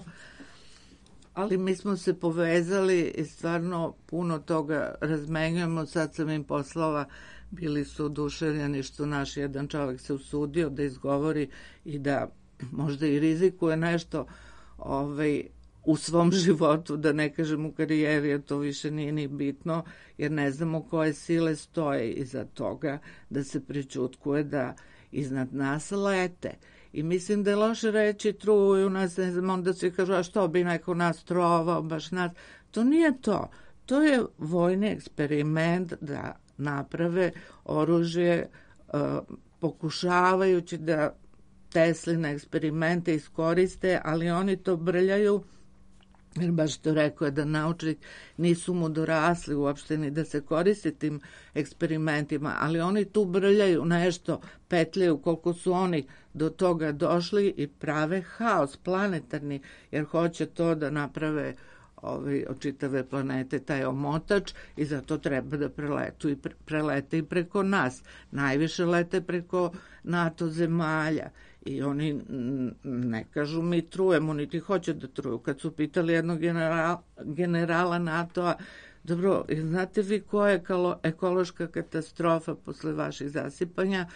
Speaker 10: ali mi smo se povezali i stvarno puno toga razmenjujemo. Sad sam im poslala, bili su oduševljeni što naš jedan čovjek se usudio da izgovori i da možda i rizikuje nešto ovaj, u svom životu, da ne kažem u karijeri, jer to više nije ni bitno, jer ne znamo koje sile stoje iza toga, da se pričutkuje da iznad nas lete. I mislim da je loše reći truju nas, ne znam, onda se kažu, a što bi neko nas trovao, baš nas. To nije to. To je vojni eksperiment da naprave oružje uh, pokušavajući da Tesline eksperimente iskoriste, ali oni to brljaju, jer baš to rekao je da naučnik nisu mu dorasli uopšte ni da se koristi tim eksperimentima, ali oni tu brljaju nešto, petljaju koliko su oni do toga došli i prave haos planetarni, jer hoće to da naprave ovi, od čitave planete taj omotač i zato treba da preletu i pre, prelete i preko nas. Najviše lete preko NATO zemalja i oni ne kažu mi trujemo, niti hoće da truju. Kad su pitali jednog generala, generala NATO-a, dobro, znate vi koja je ekološka katastrofa posle vaših zasipanja,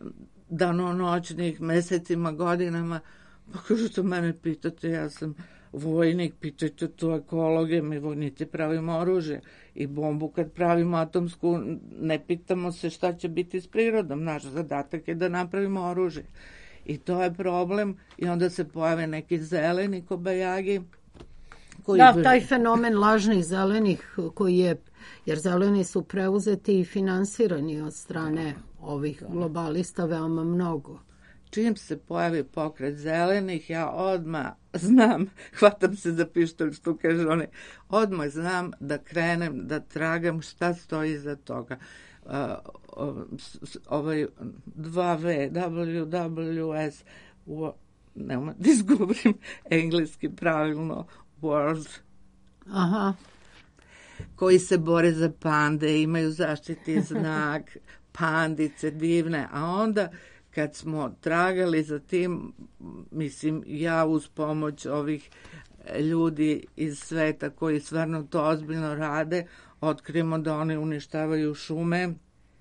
Speaker 10: danonoćnih, mesecima, godinama? Pa kažu, to mene pitate, ja sam vojnik, pitajte to ekologe, mi vojnici pravimo oružje i bombu kad pravimo atomsku, ne pitamo se šta će biti s prirodom, naš zadatak je da napravimo oružje. I to je problem i onda se pojave neki zeleni kobajagi. Koji
Speaker 1: da, taj fenomen lažnih zelenih koji je, jer zeleni su preuzeti i finansirani od strane ovih globalista veoma mnogo.
Speaker 10: Čim se pojavi pokret zelenih, ja odmah znam, hvatam se za pištolj, što kaže oni, odmah znam da krenem, da tragam šta stoji iza toga. Uh, ovaj dva ve, W W S, nema da izgovorim engleski pravilno, World,
Speaker 1: aha,
Speaker 10: koji se bore za pande, imaju zaštitni znak, pandice divne, a onda kad smo tragali za tim, mislim, ja uz pomoć ovih ljudi iz sveta koji stvarno to ozbiljno rade, otkrijemo da oni uništavaju šume,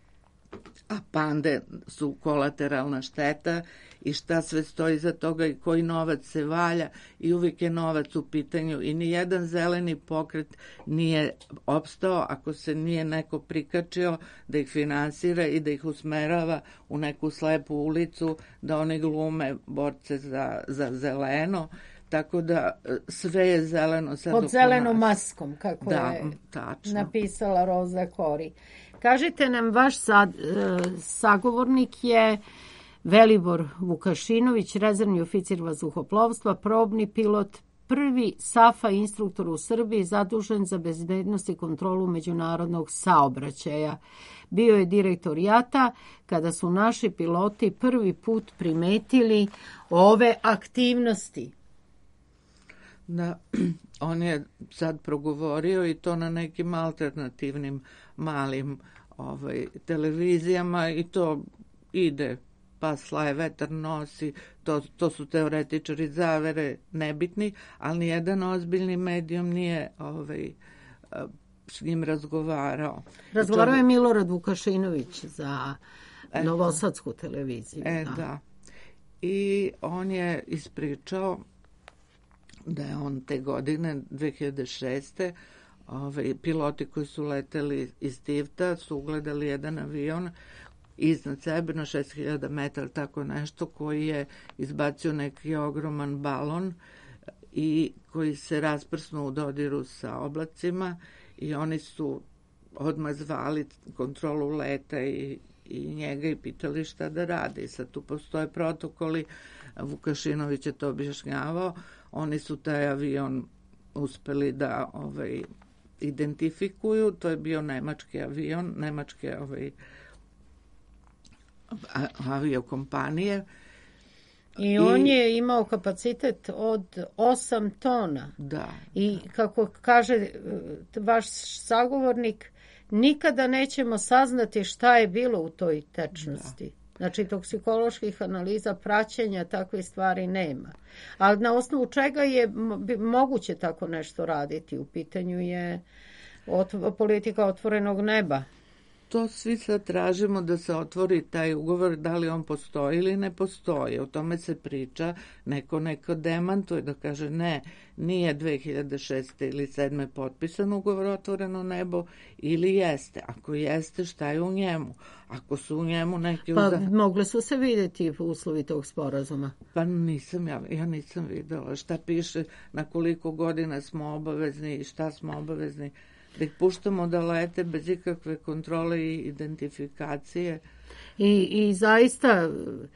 Speaker 10: a pande su kolateralna šteta i šta sve stoji za toga i koji novac se valja i uvijek je novac u pitanju i nijedan zeleni pokret nije opstao ako se nije neko prikačio da ih finansira i da ih usmerava u neku slepu ulicu, da oni glume borce za, za zeleno. Tako da sve je zeleno sad
Speaker 1: pod zelenom maskom, kako
Speaker 10: da,
Speaker 1: je
Speaker 10: tačno.
Speaker 1: Napisala Roza Kori. Kažite nam, vaš sad, sagovornik je Velibor Vukašinović, rezervni oficir vazduhoplovstva, probni pilot, prvi SAFA instruktor u Srbiji zadužen za bezbednost i kontrolu međunarodnog saobraćaja. Bio je direktor jata kada su naši piloti prvi put primetili ove aktivnosti.
Speaker 10: Da, on je sad progovorio i to na nekim alternativnim malim ovaj, televizijama i to ide, pa slaje vetar nosi, to, to su teoretičari zavere nebitni, ali nijedan ozbiljni medijum nije ovaj, s njim razgovarao.
Speaker 1: Razgovarao je Milorad Vukašinović za Eto. Novosadsku televiziju.
Speaker 10: E, da. da. I on je ispričao da je on te godine, dve hiljade šeste. Ovaj, piloti koji su leteli iz Tivta su ugledali jedan avion iznad sebe na šest hiljada metara, tako nešto, koji je izbacio neki ogroman balon i koji se rasprsnuo u dodiru sa oblacima i oni su odmah zvali kontrolu leta i, i njega i pitali šta da radi. Sad tu postoje protokoli, Vukašinović je to objašnjavao, oni su taj avion uspeli da ovaj, identifikuju, to je bio nemački avion, nemačke ovaj, aviokompanije.
Speaker 1: I on I, je imao kapacitet od osam tona.
Speaker 10: Da.
Speaker 1: I kako kaže vaš sagovornik, nikada nećemo saznati šta je bilo u toj tečnosti. Da. Znači, toksikoloških analiza, praćenja, takve stvari nema. Ali na osnovu čega je moguće tako nešto raditi? U pitanju je politika otvorenog neba.
Speaker 10: To svi sad tražimo da se otvori taj ugovor, da li on postoji ili ne postoji. O tome se priča, neko neko demantuje da kaže ne, nije dve hiljade šeste ili sedme potpisan ugovor otvoreno nebo ili jeste. Ako jeste, šta je u njemu? Ako su u njemu neki...
Speaker 1: Pa
Speaker 10: uza...
Speaker 1: mogle su se vidjeti uslovi tog sporazuma.
Speaker 10: Pa nisam, ja, ja nisam videla šta piše, na koliko godina smo obavezni i šta smo obavezni. Da ih puštamo da lete bez ikakve kontrole i identifikacije.
Speaker 1: I, i zaista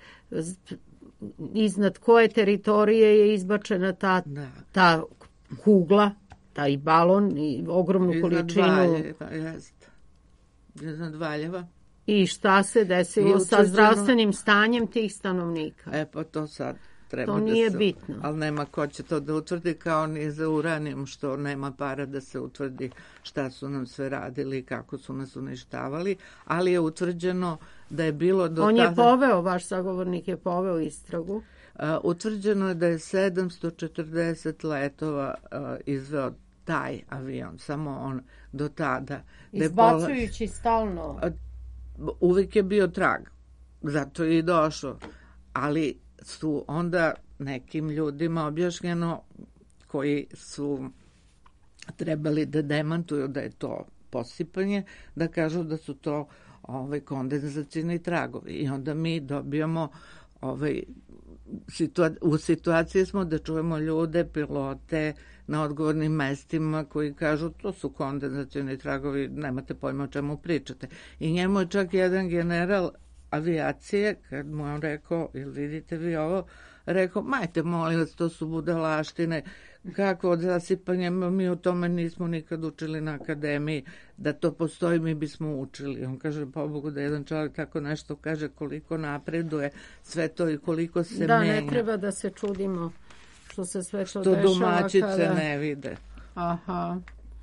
Speaker 1: iznad koje teritorije je izbačena ta, ta kugla, taj balon i ogromnu iznad količinu...
Speaker 10: Valjeva, jest. Iznad Valjeva.
Speaker 1: I šta se desilo utvrđeno... sa zdravstvenim stanjem tih stanovnika?
Speaker 10: E pa to sad... Treba
Speaker 1: to nije
Speaker 10: da se,
Speaker 1: bitno.
Speaker 10: Ali nema ko će to da utvrdi, kao ni za uranijum, što nema para da se utvrdi šta su nam sve radili i kako su nas uništavali, ali je utvrđeno da je bilo do
Speaker 1: On
Speaker 10: tada...
Speaker 1: je poveo, vaš sagovornik je poveo istragu.
Speaker 10: Uh, utvrđeno je da je sedamsto četrdeset letova uh, izveo taj avion, samo on do tada.
Speaker 1: Izbacujući pola... stalno.
Speaker 10: Uh, uvijek je bio trag, zato je i došao, ali su onda nekim ljudima objašnjeno koji su trebali da demantuju da je to posipanje, da kažu da su to ovaj, kondenzacijni tragovi. I onda mi dobijamo ovaj, situa- u situaciji smo da čujemo ljude, pilote na odgovornim mestima koji kažu to su kondenzacijni tragovi, nemate pojma o čemu pričate. I njemu je čak jedan general avijacije, kad mu on rekao, ili vidite vi ovo, rekao, majte molim vas, to su budalaštine, kako od zasipanja, mi o tome nismo nikad učili na akademiji, da to postoji, mi bismo učili. On kaže, pa Bogu da jedan čovjek tako nešto kaže, koliko napreduje sve to i koliko se
Speaker 1: da,
Speaker 10: menja.
Speaker 1: Da, ne treba da se čudimo što se sve to
Speaker 10: što
Speaker 1: dešava.
Speaker 10: Što domaćice
Speaker 1: kada...
Speaker 10: ne vide.
Speaker 1: Aha,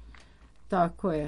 Speaker 1: tako je.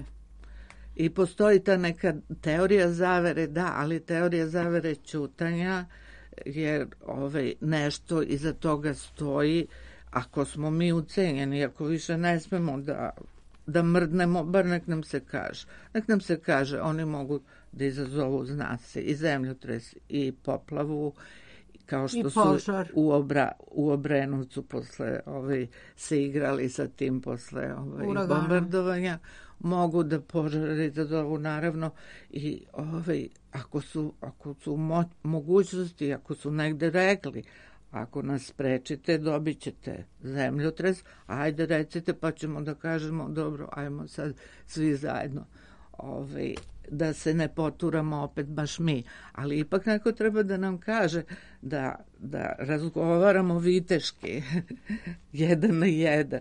Speaker 10: I postoji ta neka teorija zavere, da, ali teorija zavere ćutanja, jer ovaj, nešto iza toga stoji. Ako smo mi ucenjeni, ako više ne smemo da, da mrdnemo, bar nek nam se kaže. Nek nam se kaže, oni mogu da izazovu, zna se, i zemljotres, i poplavu, kao što su u, obra, u Obrenovcu posle ovaj, se igrali sa tim posle ovaj, bombardovanja. Mogu da požari izazovu, naravno, i ovaj, ako su, ako su mo, mogućnosti, ako su negde rekli, ako nas sprečite, dobit ćete zemljotres, ajde recite pa ćemo da kažemo, dobro, ajmo sad svi zajedno, ovaj, da se ne poturamo opet baš mi. Ali ipak neko treba da nam kaže da, da razgovaramo viteški, jedan na jedan.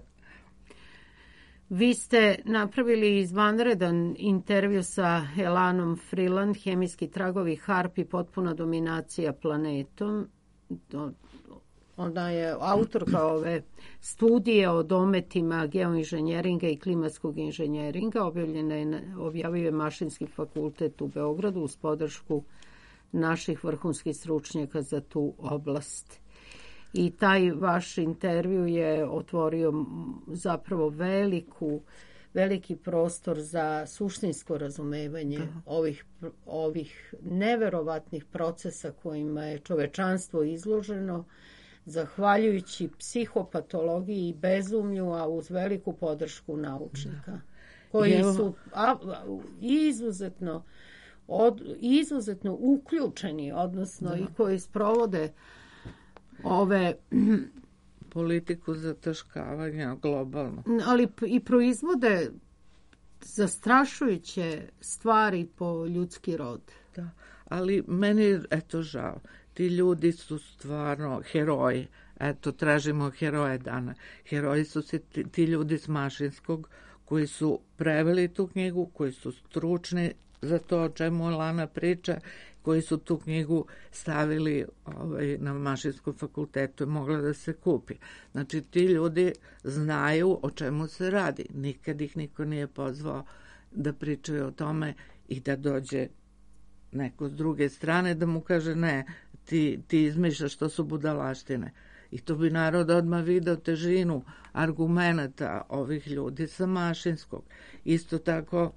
Speaker 1: Vi ste napravili izvanredan intervju sa Elanom Freeland, hemijski tragovi Harp i potpuna dominacija planetom. Ona je autorka ove studije o dometima geoinženjeringa i klimatskog inženjeringa. Objavljena je, objavio je Mašinski fakultet u Beogradu uz podršku naših vrhunskih stručnjaka za tu oblast. I taj vaš intervju je otvorio zapravo veliku, veliki prostor za suštinsko razumevanje ovih, ovih neverovatnih procesa kojima je čovečanstvo izloženo, zahvaljujući psihopatologiji i bezumlju, a uz veliku podršku naučnika, koji su a, izuzetno, od, izuzetno uključeni, odnosno da. I koji sprovode ove
Speaker 10: politiku zataškavanja globalno.
Speaker 1: Ali i proizvode zastrašujuće stvari po ljudski rod.
Speaker 10: Da, ali meni je, eto, žao. Ti ljudi su stvarno heroji. Eto, tražimo heroje dana. Heroji su si ti, ti ljudi s Mašinskog koji su preveli tu knjigu, koji su stručni za to o čemu Lana priča, koji su tu knjigu stavili ovaj, na Mašinskom fakultetu i mogla da se kupi. Znači, ti ljudi znaju o čemu se radi. Nikad ih niko nije pozvao da pričaju o tome i da dođe neko s druge strane da mu kaže ne, ti, ti izmišljaš, što su budalaštine. I to bi narod odmah video težinu argumenata ovih ljudi sa Mašinskog. Isto tako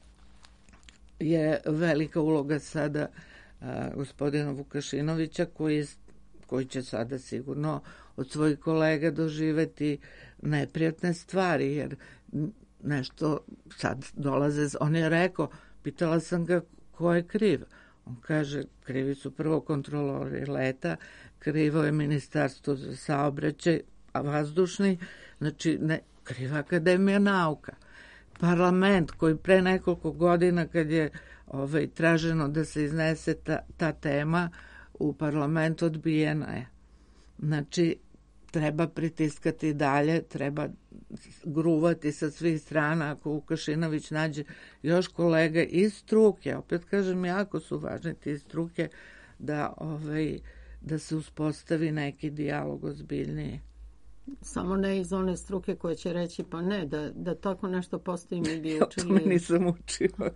Speaker 10: je velika uloga sada a, gospodina Vukašinovića koji, koji će sada sigurno od svojih kolega doživeti neprijatne stvari, jer nešto sad dolaze, on je rekao, pitala sam ga ko je kriv. On kaže, krivi su prvo kontrolori leta, krivo je ministarstvo za saobraćaj, a vazdušni, znači ne, kriva Akademija nauka. Parlament koji pre nekoliko godina kad je ovaj, traženo da se iznese ta, ta tema, u parlamentu odbijena je. Znači, treba pritiskati dalje, treba gruvati sa svih strana. Ako Vukašinović nađe još kolega iz struke, opet kažem, jako su važni ti struke, da, ovaj, da se uspostavi neki dijalog ozbiljniji.
Speaker 1: Samo ne iz one struke koje će reći pa ne, da, da tako nešto postoji mi bi učili.
Speaker 10: Ja to nisam učila.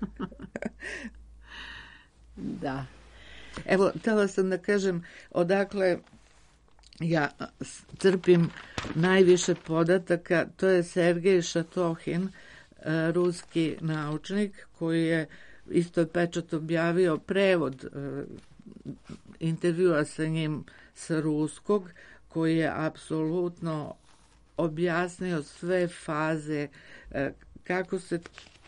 Speaker 1: Da.
Speaker 10: Evo, htela sam da kažem odakle ja crpim najviše podataka. To je Sergej Šatohin, ruski naučnik koji je isto pečat objavio prevod intervjua sa njim sa ruskog, koji je apsolutno objasnio sve faze, kako se,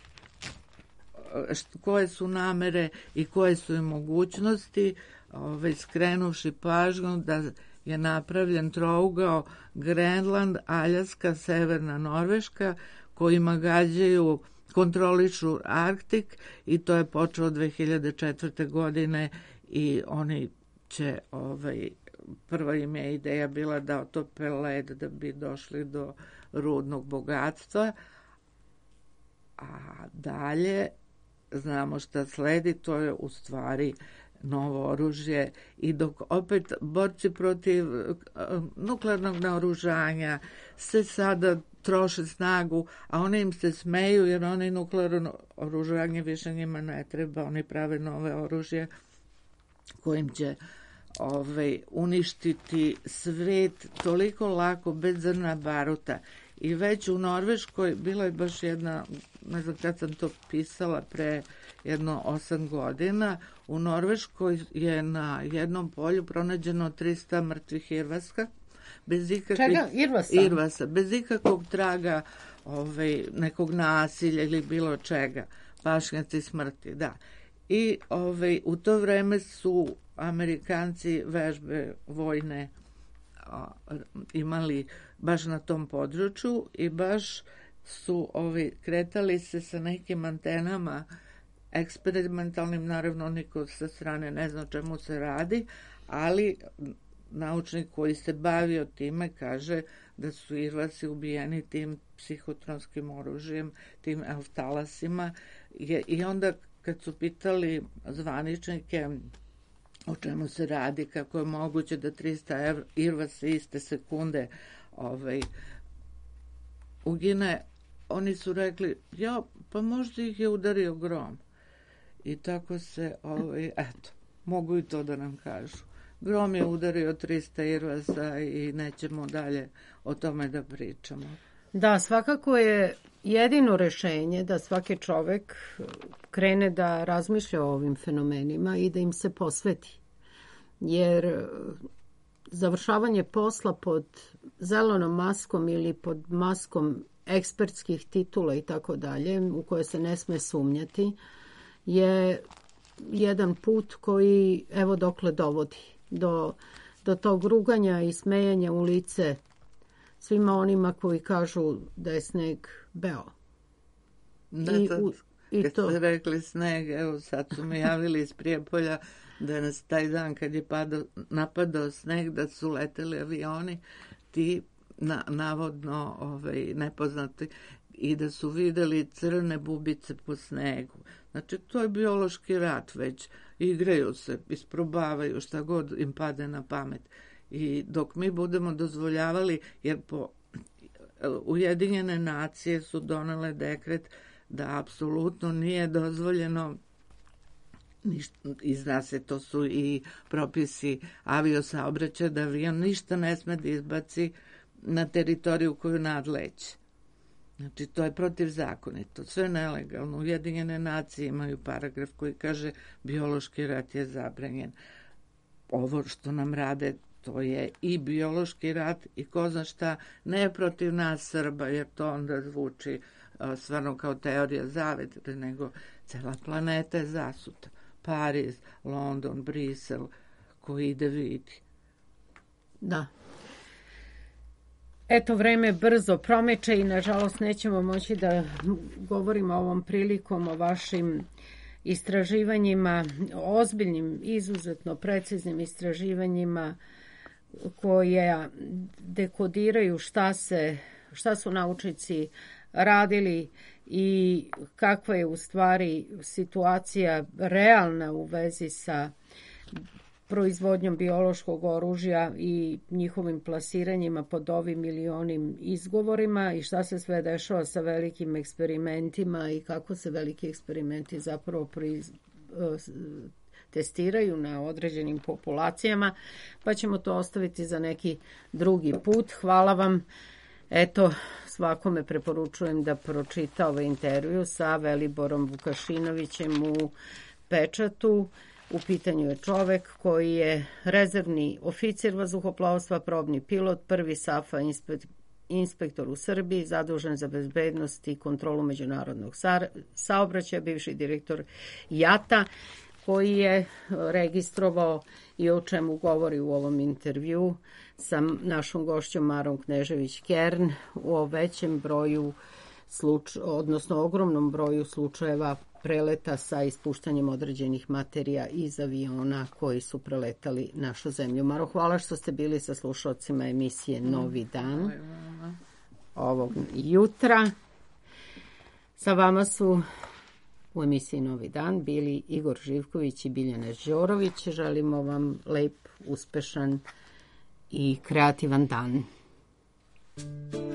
Speaker 10: koje su namere i koje su i mogućnosti, ovaj, skrenuši pažnju da je napravljen trougao Grenland, Aljaska, Severna Norveška, kojima gađaju, kontrolišu Arktik, i to je počelo dve hiljade četvrte. godine i oni će, ovaj, prva im je ideja bila da otope led da bi došli do rudnog bogatstva, a dalje znamo šta sledi, to je u stvari novo oružje. I dok opet borci protiv nuklearnog naoružanja se sada troše snagu, a oni im se smeju jer oni nuklearno oružanje više njima ne treba, oni prave nove oružje kojim će ovaj, uništiti svet toliko lako, bez zrna baruta. I već u Norveškoj bila je baš jedna, ne znam kad sam to pisala, pre jedno osam godina, u Norveškoj je na jednom polju pronađeno trista mrtvih irvaska, bez ikakvih,
Speaker 1: Čega? Irvasa?
Speaker 10: Irvasa, bez ikakvog traga ovaj, nekog nasilja ili bilo čega, pašnjaci smrti, da. I ovaj, u to vreme su Amerikanci vežbe vojne a, imali baš na tom području i baš su ovi kretali se sa nekim antenama eksperimentalnim, naravno niko sa strane ne zna čemu se radi, ali naučnik koji se bavio time kaže da su Irvasi ubijeni tim psihotronskim oružjem, tim elftalasima, i onda kad su pitali zvaničnike o čemu se radi, kako je moguće da trista irvasa iste sekunde ovaj, ugine. Oni su rekli, ja, pa možda ih je udario grom. I tako se, ovaj, eto, mogu i to da nam kažu. Grom je udario trista irvasa i nećemo dalje o tome da pričamo.
Speaker 1: Da, svakako je jedino rešenje da svaki čovek krene da razmišlja o ovim fenomenima i da im se posveti. Jer završavanje posla pod zelenom maskom ili pod maskom ekspertskih titula i tako dalje, u koje se ne sme sumnjati, je jedan put koji, evo dokle dovodi, do, do tog ruganja i smejanja u lice svima onima koji kažu da je sneg beo.
Speaker 10: Da, I, to, i kad to. Ste rekli sneg, evo sad su mi javili iz Prijepolja da je nas taj dan kad je padao, napadao sneg, da su leteli avioni, ti na, navodno ovaj, nepoznati, i da su videli crne bubice po snegu. Znači, to je biološki rat već. Igraju se, isprobavaju šta god im pade na pamet. I dok mi budemo dozvoljavali, jer po Ujedinjene nacije su donele dekret da apsolutno nije dozvoljeno, i zna se, to su i propisi aviosaobraćaja, da avion ništa ne sme da izbaci na teritoriju koju nadleće. Znači, to je protivzakonito, sve nelegalno. Ujedinjene nacije imaju paragraf koji kaže biološki rat je zabranjen. Ovo što nam rade, to je i biološki rat i ko zna šta, ne protiv nas Srba, jer to onda zvuči uh, stvarno kao teorija zavere, nego cela planeta je zasuta. Pariz, London, Brisel, koji ide vidi.
Speaker 1: Da. Eto, vreme brzo promeče i nažalost nećemo moći da govorimo ovom prilikom o vašim istraživanjima, ozbiljnim, izuzetno preciznim istraživanjima koje dekodiraju šta se, šta su naučnici radili i kakva je u stvari situacija realna u vezi sa proizvodnjom biološkog oružja i njihovim plasiranjima pod ovim milionim izgovorima i šta se sve dešava sa velikim eksperimentima i kako se veliki eksperimenti zapravo proiz... testiraju na određenim populacijama, pa ćemo to ostaviti za neki drugi put. Hvala vam. Eto, svakome preporučujem da pročita ovaj intervju sa Veliborom Vukašinovićem u Pečatu. U pitanju je čovek koji je rezervni oficir vazduhoplovstva, probni pilot, prvi SAFA inspektor u Srbiji, zadužen za bezbednost i kontrolu međunarodnog saobraćaja, bivši direktor JAT-a, koji je registrovao i o čemu govori u ovom intervju sa našom gošćom Marom Knežević-Kern o većem broju sluč... odnosno ogromnom broju slučajeva preleta sa ispuštanjem određenih materija iz aviona koji su preletali našu zemlju. Maro, hvala što ste bili sa slušalcima emisije Novi dan ovog jutra. Sa vama su u emisiji Novi dan bili Igor Živković i Biljana Đorović. Želimo vam lep, uspešan i kreativan dan.